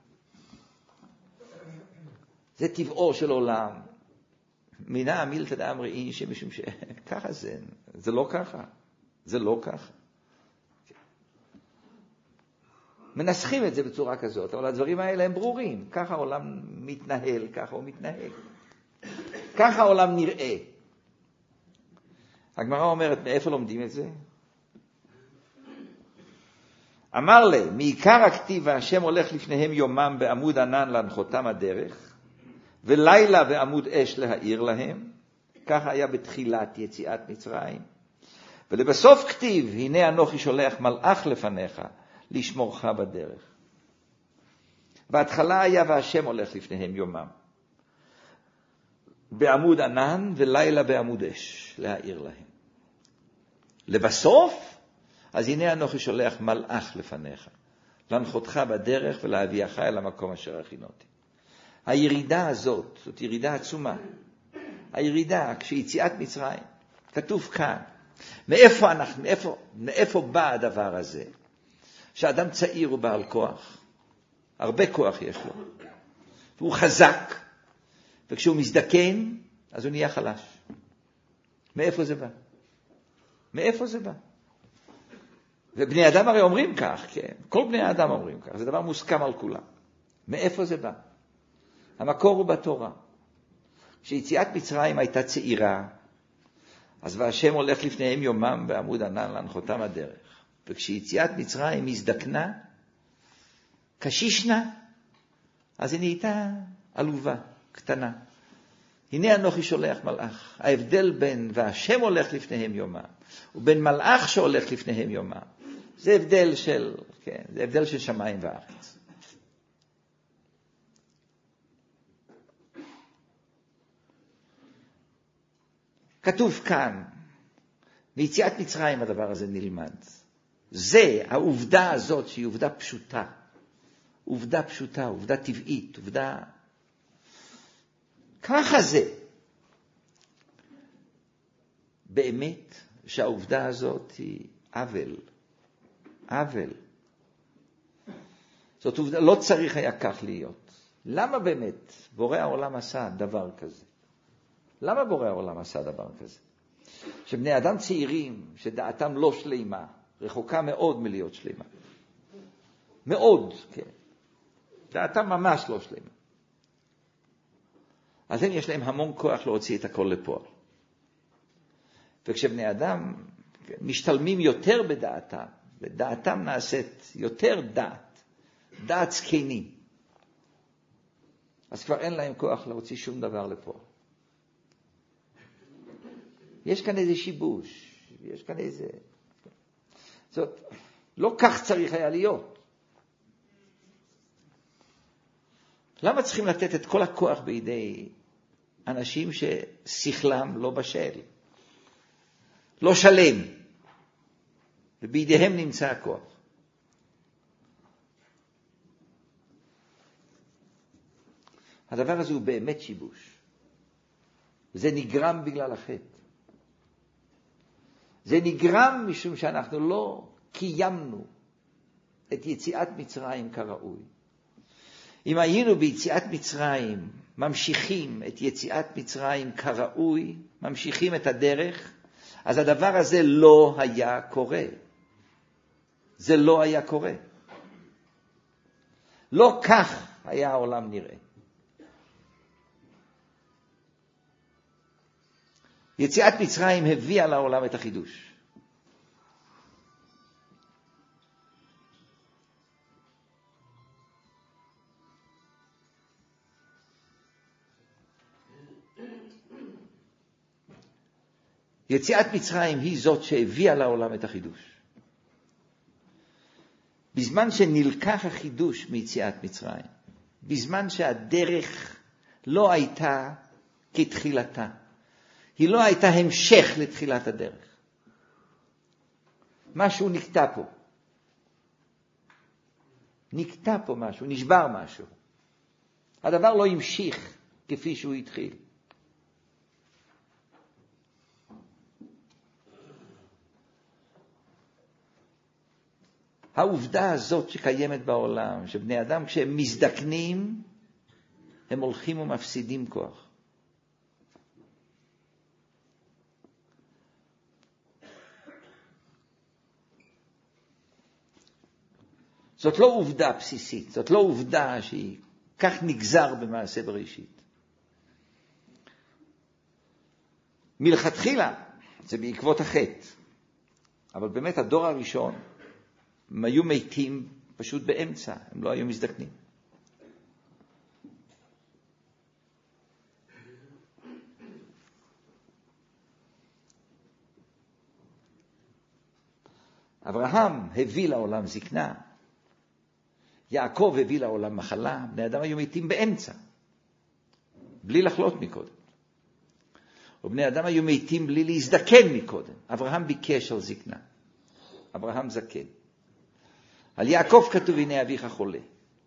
זה טבעו של עולם. מינה המילתא דאמרי אינשי, משום שככה זה לא ככה. זה לא ככה. מנסחים את זה בצורה כזאת, אבל הדברים האלה הם ברורים. ככה העולם מתנהל, ככה הוא מתנהל. ככה העולם נראה. הגמרא אומרת, מאיפה לומדים את זה? אמר לי, מעיקר הכתיב, השם הולך לפניהם יומם בעמוד ענן להנחותם הדרך, ולילה בעמוד אש להאיר להם. ככה היה בתחילת יציאת מצרים. ולבסוף כתיב, הנה אנוכי שולח מלאך לפניך, לשמורך בדרך. בהתחלה היה והשם הולך לפניהם יומם. בעמוד ענן ולילה בעמוד אש, להאיר להם. לבסוף, אז הנה אנוכי שולח מלאך לפניך, להנחותך בדרך ולהביאך אל המקום אשר הכינותי. הירידה הזאת, זאת ירידה עצומה. הירידה כשיציאת מצרים, כתוב כאן, מאיפה בא הדבר הזה? שאדם צעיר הוא בעל כוח, הרבה כוח יש לו, והוא חזק, וכשהוא מזדקן, אז הוא נהיה חלש. מאיפה זה בא? מאיפה זה בא? ובני אדם הרי אומרים כך, כן? כל בני האדם אומרים כך, זה דבר מוסכם על כולם. מאיפה זה בא? המקור הוא בתורה. כשיציאת מצרים הייתה צעירה, אז והשם הולך לפניהם יומם בעמוד ענן להנחותם הדרך. וכשיציאת מצרים הזדקנה, קשישנה, אז היא נהייתה עלובה, קטנה. הנה אנוכי שולח מלאך. ההבדל בין והשם הולך לפניהם יומם, ובין מלאך שהולך לפניהם יומם, זה הבדל של, כן, זה הבדל של שמיים וארץ. כתוב כאן, ביציאת מצרים הדבר הזה נלמד. זה, העובדה הזאת שהיא עובדה פשוטה. עובדה פשוטה, עובדה טבעית, עובדה... ככה זה. באמת שהעובדה הזאת היא עוול. עוול. זאת עובדה, לא צריך היה כך להיות. למה באמת בורא העולם עשה דבר כזה? למה בורא העולם עשה דבר כזה? שבני אדם צעירים, שדעתם לא שלימה, רחוקה מאוד מלהיות שלימה. מאוד, כן. דעתם ממש לא שלימה. אז הם יש להם המון כוח להוציא את הכל לפועל. וכשבני אדם משתלמים יותר בדעתם, ודעתם נעשית יותר דעת זקנים, אז כבר אין להם כוח להוציא שום דבר לפועל. יש כאן איזה שיבוש, יש כאן איזה... זאת, לא כך צריך היה להיות. למה צריכים לתת את כל הכוח בידי אנשים ששכלם לא בשל, לא שלם, ובידיהם נמצא הכוח? הדבר הזה הוא באמת שיבוש. זה נגרם בגלל החטא. זה נגרם משום שאנחנו לא קיימנו את יציאת מצרים כראוי. אם היינו ביציאת מצרים, ממשיכים את יציאת מצרים כראוי, ממשיכים את הדרך, אז הדבר הזה לא היה קורה. זה לא היה קורה. לא כך היה העולם נראה. יציאת מצרים הביאה לעולם את החידוש. יציאת מצרים היא זאת שהביאה לעולם את החידוש. בזמן שנלקח החידוש מיציאת מצרים, בזמן שהדרך לא הייתה כתחילתה, היא לא הייתה המשך לתחילת הדרך. משהו נקטע פה. נקטע פה משהו, נשבר משהו. הדבר לא המשיך כפי שהוא התחיל. העובדה הזאת שקיימת בעולם, שבני אדם כשהם מזדקנים, הם הולכים ומפסידים כוח. זאת לא עובדה בסיסית, זאת לא עובדה שהיא כך נגזר במעשה בראשית. מלכתחילה זה בעקבות החטא, אבל באמת הדור הראשון, הם היו מתים פשוט באמצע, הם לא היו מזדקנים. אברהם הביא לעולם זקנה, יעקב הביא לעולם מחלה, בני אדם היו מתים באמצע, בלי לחלות מקודם. ובני אדם היו מתים בלי להזדקן מקודם. אברהם ביקש על זקנה, אברהם זקן. על יעקב כתוב, הנה אביך חולה.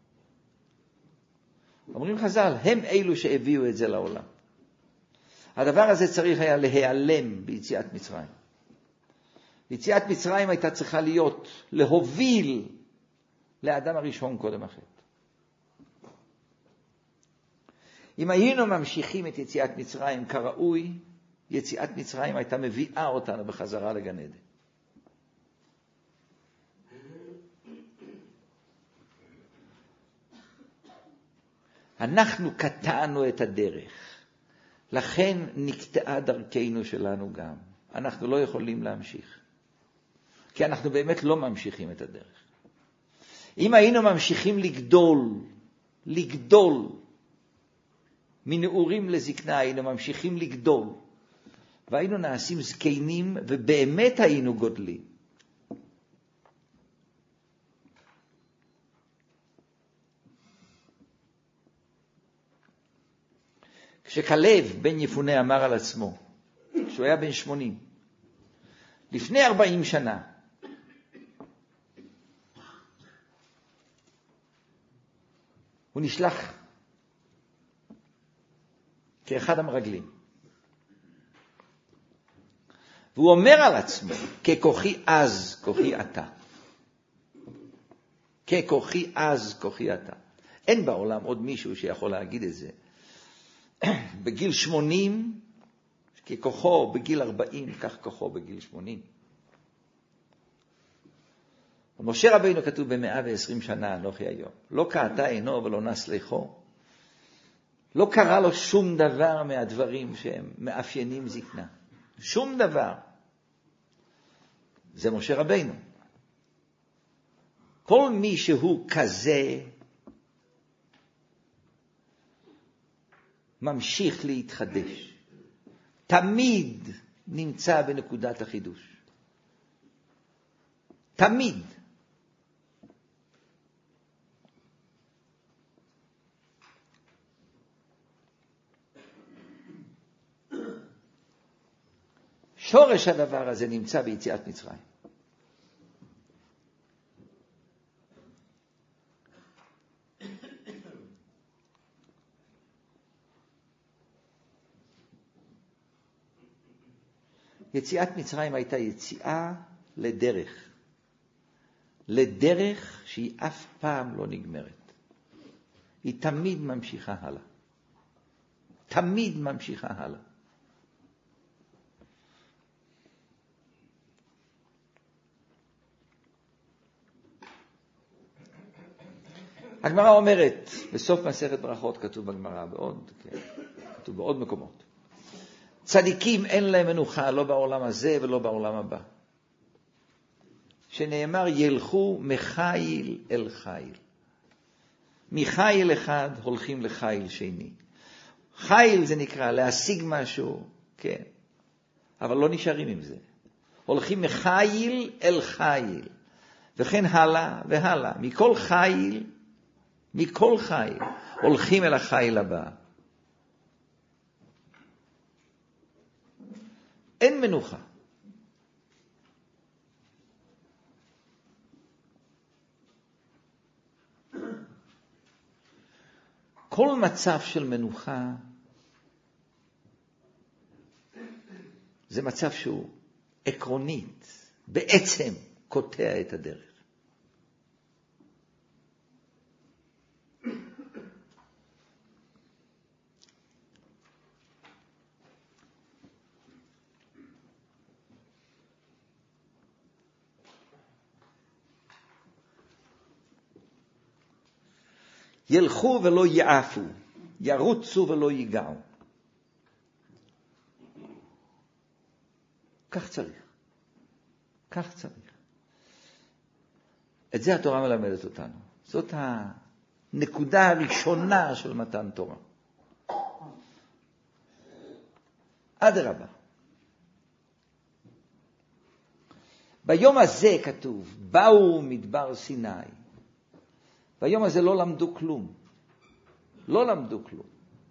אומרים חז"ל, הם אלו שהביאו את זה לעולם. הדבר הזה צריך היה להיעלם ביציאת מצרים. יציאת מצרים הייתה צריכה להיות, להוביל לאדם הראשון קודם החטא. אם היינו ממשיכים את יציאת מצרים כראוי, יציאת מצרים הייתה מביאה אותנו בחזרה לגן עדן. אנחנו קטענו את הדרך, לכן נקטעה דרכנו שלנו גם. אנחנו לא יכולים להמשיך, כי אנחנו באמת לא ממשיכים את הדרך. אם היינו ממשיכים לגדול, מנעורים לזקנה, היינו ממשיכים לגדול, והיינו נעשים זקנים, ובאמת היינו גודלים. כשכלב בן יפונה אמר על עצמו, כשהוא היה בן 80, לפני 40 שנה, הוא נשלח כאחד המרגלים. והוא אומר על עצמו, ככוחי אז, כוחי אתה. ככוחי אז, כוחי אתה. אין בעולם עוד מישהו שיכול להגיד את זה. בגיל 80, ככוחו בגיל 40, כך כוחו בגיל 80. משה רבינו כתוב ב120 שנה אנוכי היום. לא קעתה עינו ולא נס לחו. לא קרה לו שום דבר מהדברים שהם מאפיינים זקנה. שום דבר. זה משה רבינו. כל מי שהוא כזה ממשיך להתחדש. תמיד נמצא בנקודת החידוש. תמיד. שורש הדבר הזה נמצא ביציאת מצרים. יציאת מצרים הייתה יציאה לדרך. לדרך שהיא אף פעם לא נגמרת. היא תמיד ממשיכה הלאה. תמיד ממשיכה הלאה. הגמרא אומרת, בסוף מסכת ברכות כתוב בגמרא, כתוב בעוד מקומות. צדיקים אין להם מנוחה, לא בעולם הזה ולא בעולם הבא. שנאמר, ילכו מחיל אל חיל. מחיל אחד הולכים לחיל שני. חיל זה נקרא להשיג משהו, כן. אבל לא נשארים עם זה. הולכים מחיל אל חיל. וכן הלאה והלאה. מכל חיל, הולכים אל החיל הבא. אין מנוחה. כל מצב של מנוחה זה מצב שהוא עקרונית, בעצם קוטע את הדרך. ילכו ולא יעפו, ירוצו ולא ייגעו. כך צריך. כך צריך. את זה התורה מלמדת אותנו. זאת הנקודה הראשונה של מתן תורה. אדרבה. ביום הזה כתוב, באו מדבר סיני. ביום הזה לא למדו כלום. לא למדו כלום.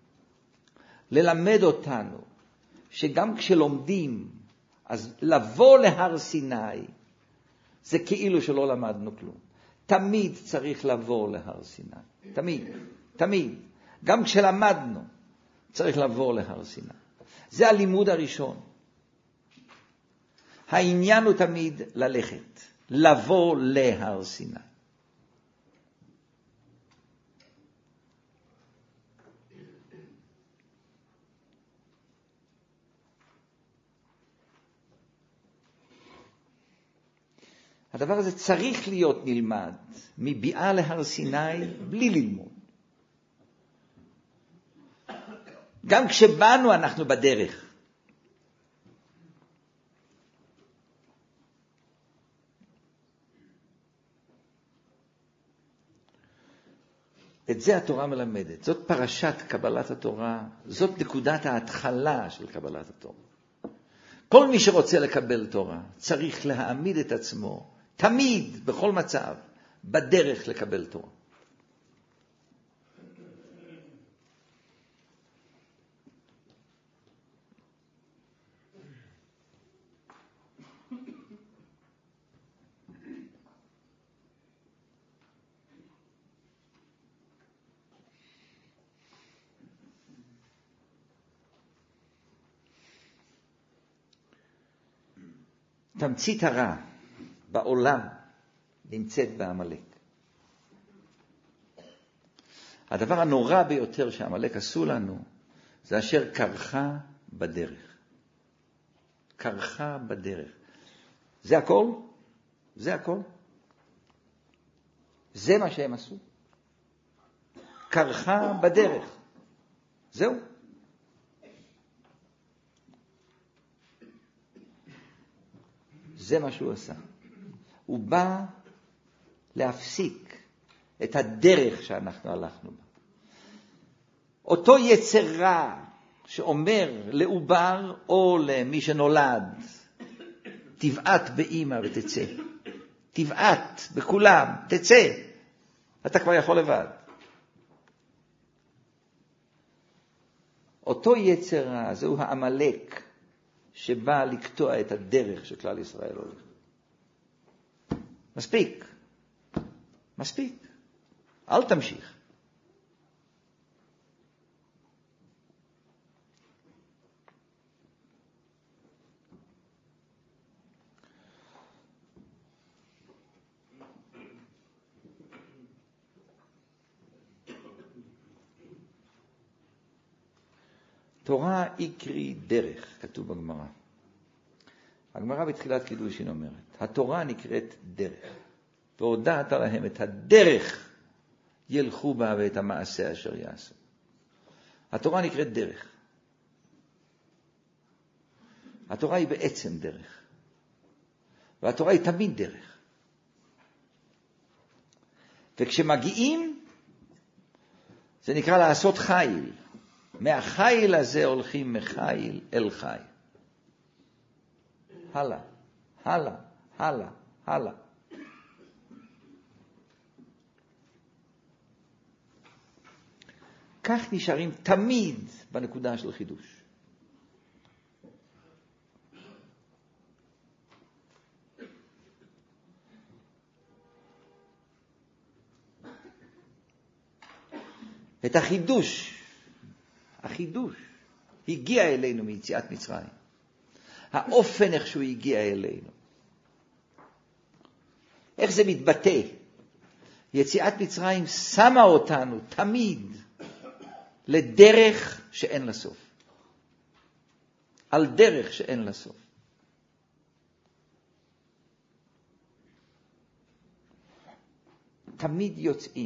ללמד אותנו שגם כשלומדים, אז לבוא להר סיני, זה כאילו שלא למדנו כלום. תמיד צריך לבוא להר סיני. תמיד, תמיד. גם כשלמדנו, צריך לבוא להר סיני. זה הלימוד הראשון. העניין הוא תמיד ללכת, לבוא להר סיני. הדבר הזה צריך להיות נלמד מביאה להר סיני בלי ללמוד. גם כשבאנו אנחנו בדרך. את זה התורה מלמדת. זאת פרשת קבלת התורה, זאת נקודת ההתחלה של קבלת התורה. כל מי שרוצה לקבל תורה צריך להעמיד את עצמו תמיד, בכל מצב, בדרך לקבל תורה. תמצית הרע בעולם נמצאת בעמלק. הדבר הנורא ביותר שעמלק עשו לנו, זה אשר קרחה בדרך. קרחה בדרך. זה הכל? זה הכל? זה מה שהם עשו. קרחה בדרך. זהו. זה מה שהוא עשה. הוא בא להפסיק את הדרך שאנחנו הלכנו בה. אותו יצר רע שאומר לעובר או למי שנולד, תבעט באמא ותצא. תבעט בכולם, תצא. אתה כבר יכול לבד. אותו יצר רע, זהו העמלק שבא לקטוע את הדרך שכלל ישראל הולך. מספיק. מספיק. אל תמשיך. תורה יקרי דרך, כתוב בגמרא. הגמרא בתחילת קידושין אומרת, התורה נקראת דרך, והודעת להם את הדרך ילכו בה ואת המעשה אשר יעשו. התורה נקראת דרך. התורה היא בעצם דרך. והתורה היא תמיד דרך. וכשמגיעים, זה נקרא לעשות חיל. מהחיל הזה הולכים מחיל אל חיל. הלאה, הלאה, הלאה, הלאה. כך נשארים תמיד בנקודה של חידוש. את החידוש הגיע אלינו מיציאת מצרים. האופן איך שהוא הגיע אלינו. איך זה מתבטא? יציאת מצרים שמה אותנו תמיד לדרך שאין לה סוף. על דרך שאין לה סוף. תמיד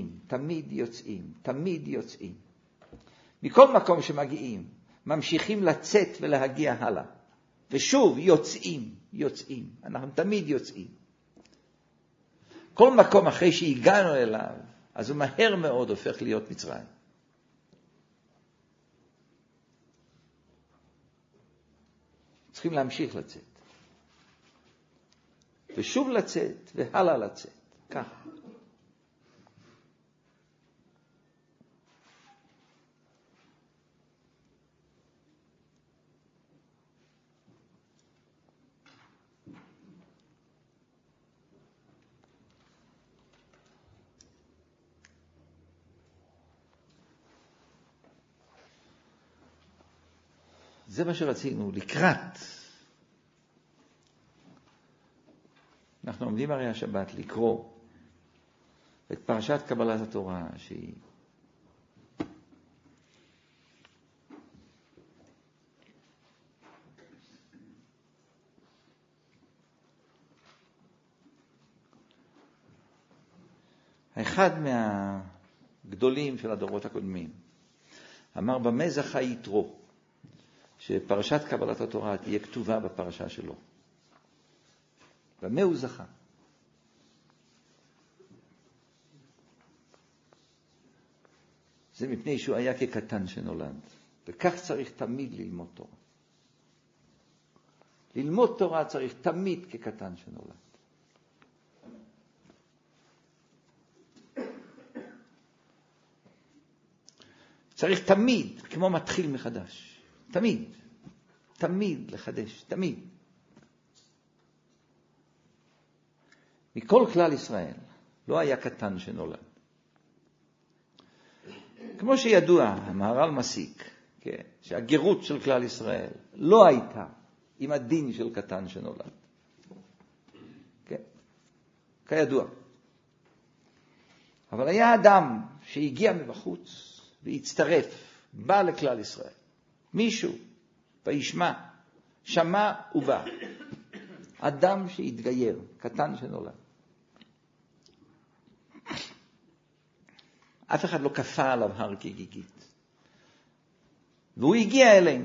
יוצאים. מכל מקום שמגיעים, ממשיכים לצאת ולהגיע הלאה. ושוב יוצאים. אנחנו תמיד יוצאים. כל מקום אחרי שהגענו אליו, אז הוא מהר מאוד הופך להיות מצרים. צריכים להמשיך לצאת. ושוב לצאת והלאה לצאת. ככה. זה מה שרצינו, לקראת. אנחנו עומדים הרי השבת לקרוא את פרשת קבלת התורה, שהיא אחד מהגדולים של הדורות הקודמים. אמר במה זכה יתרו, שפרשת קבלת התורה תהיה כתובה בפרשה שלו. במה הוא זכה? זה מפני שהוא היה כקטן שנולד. וכך צריך תמיד ללמוד תורה. ללמוד תורה צריך תמיד כקטן שנולד. צריך תמיד, כמו מתחיל מחדש. תמיד לחדש, תמיד. מכל כלל ישראל לא היה קטן שנולד. כמו שידוע, המהר"ל מסיק, כן, שהגירות של כלל ישראל לא הייתה עם הדין של קטן שנולד. כן, כידוע. אבל היה אדם שהגיע מבחוץ והצטרף, בא לכלל ישראל. מישהו, וישמע, שמע ובא. אדם שהתגייר, קטן שנולד. אף אחד לא כפה עליו הר כגיגית. והוא הגיע אלינו.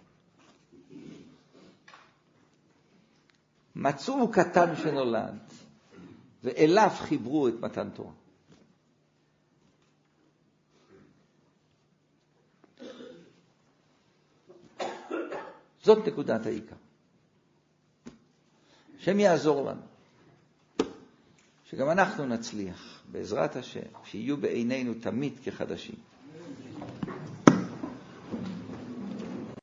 מצאו קטן שנולד, ואליו חיברו את מתן תורה. זאת נקודת העיקר. השם יעזור לנו. שגם אנחנו נצליח, בעזרת השם, שיהיו בעינינו תמיד כחדשים.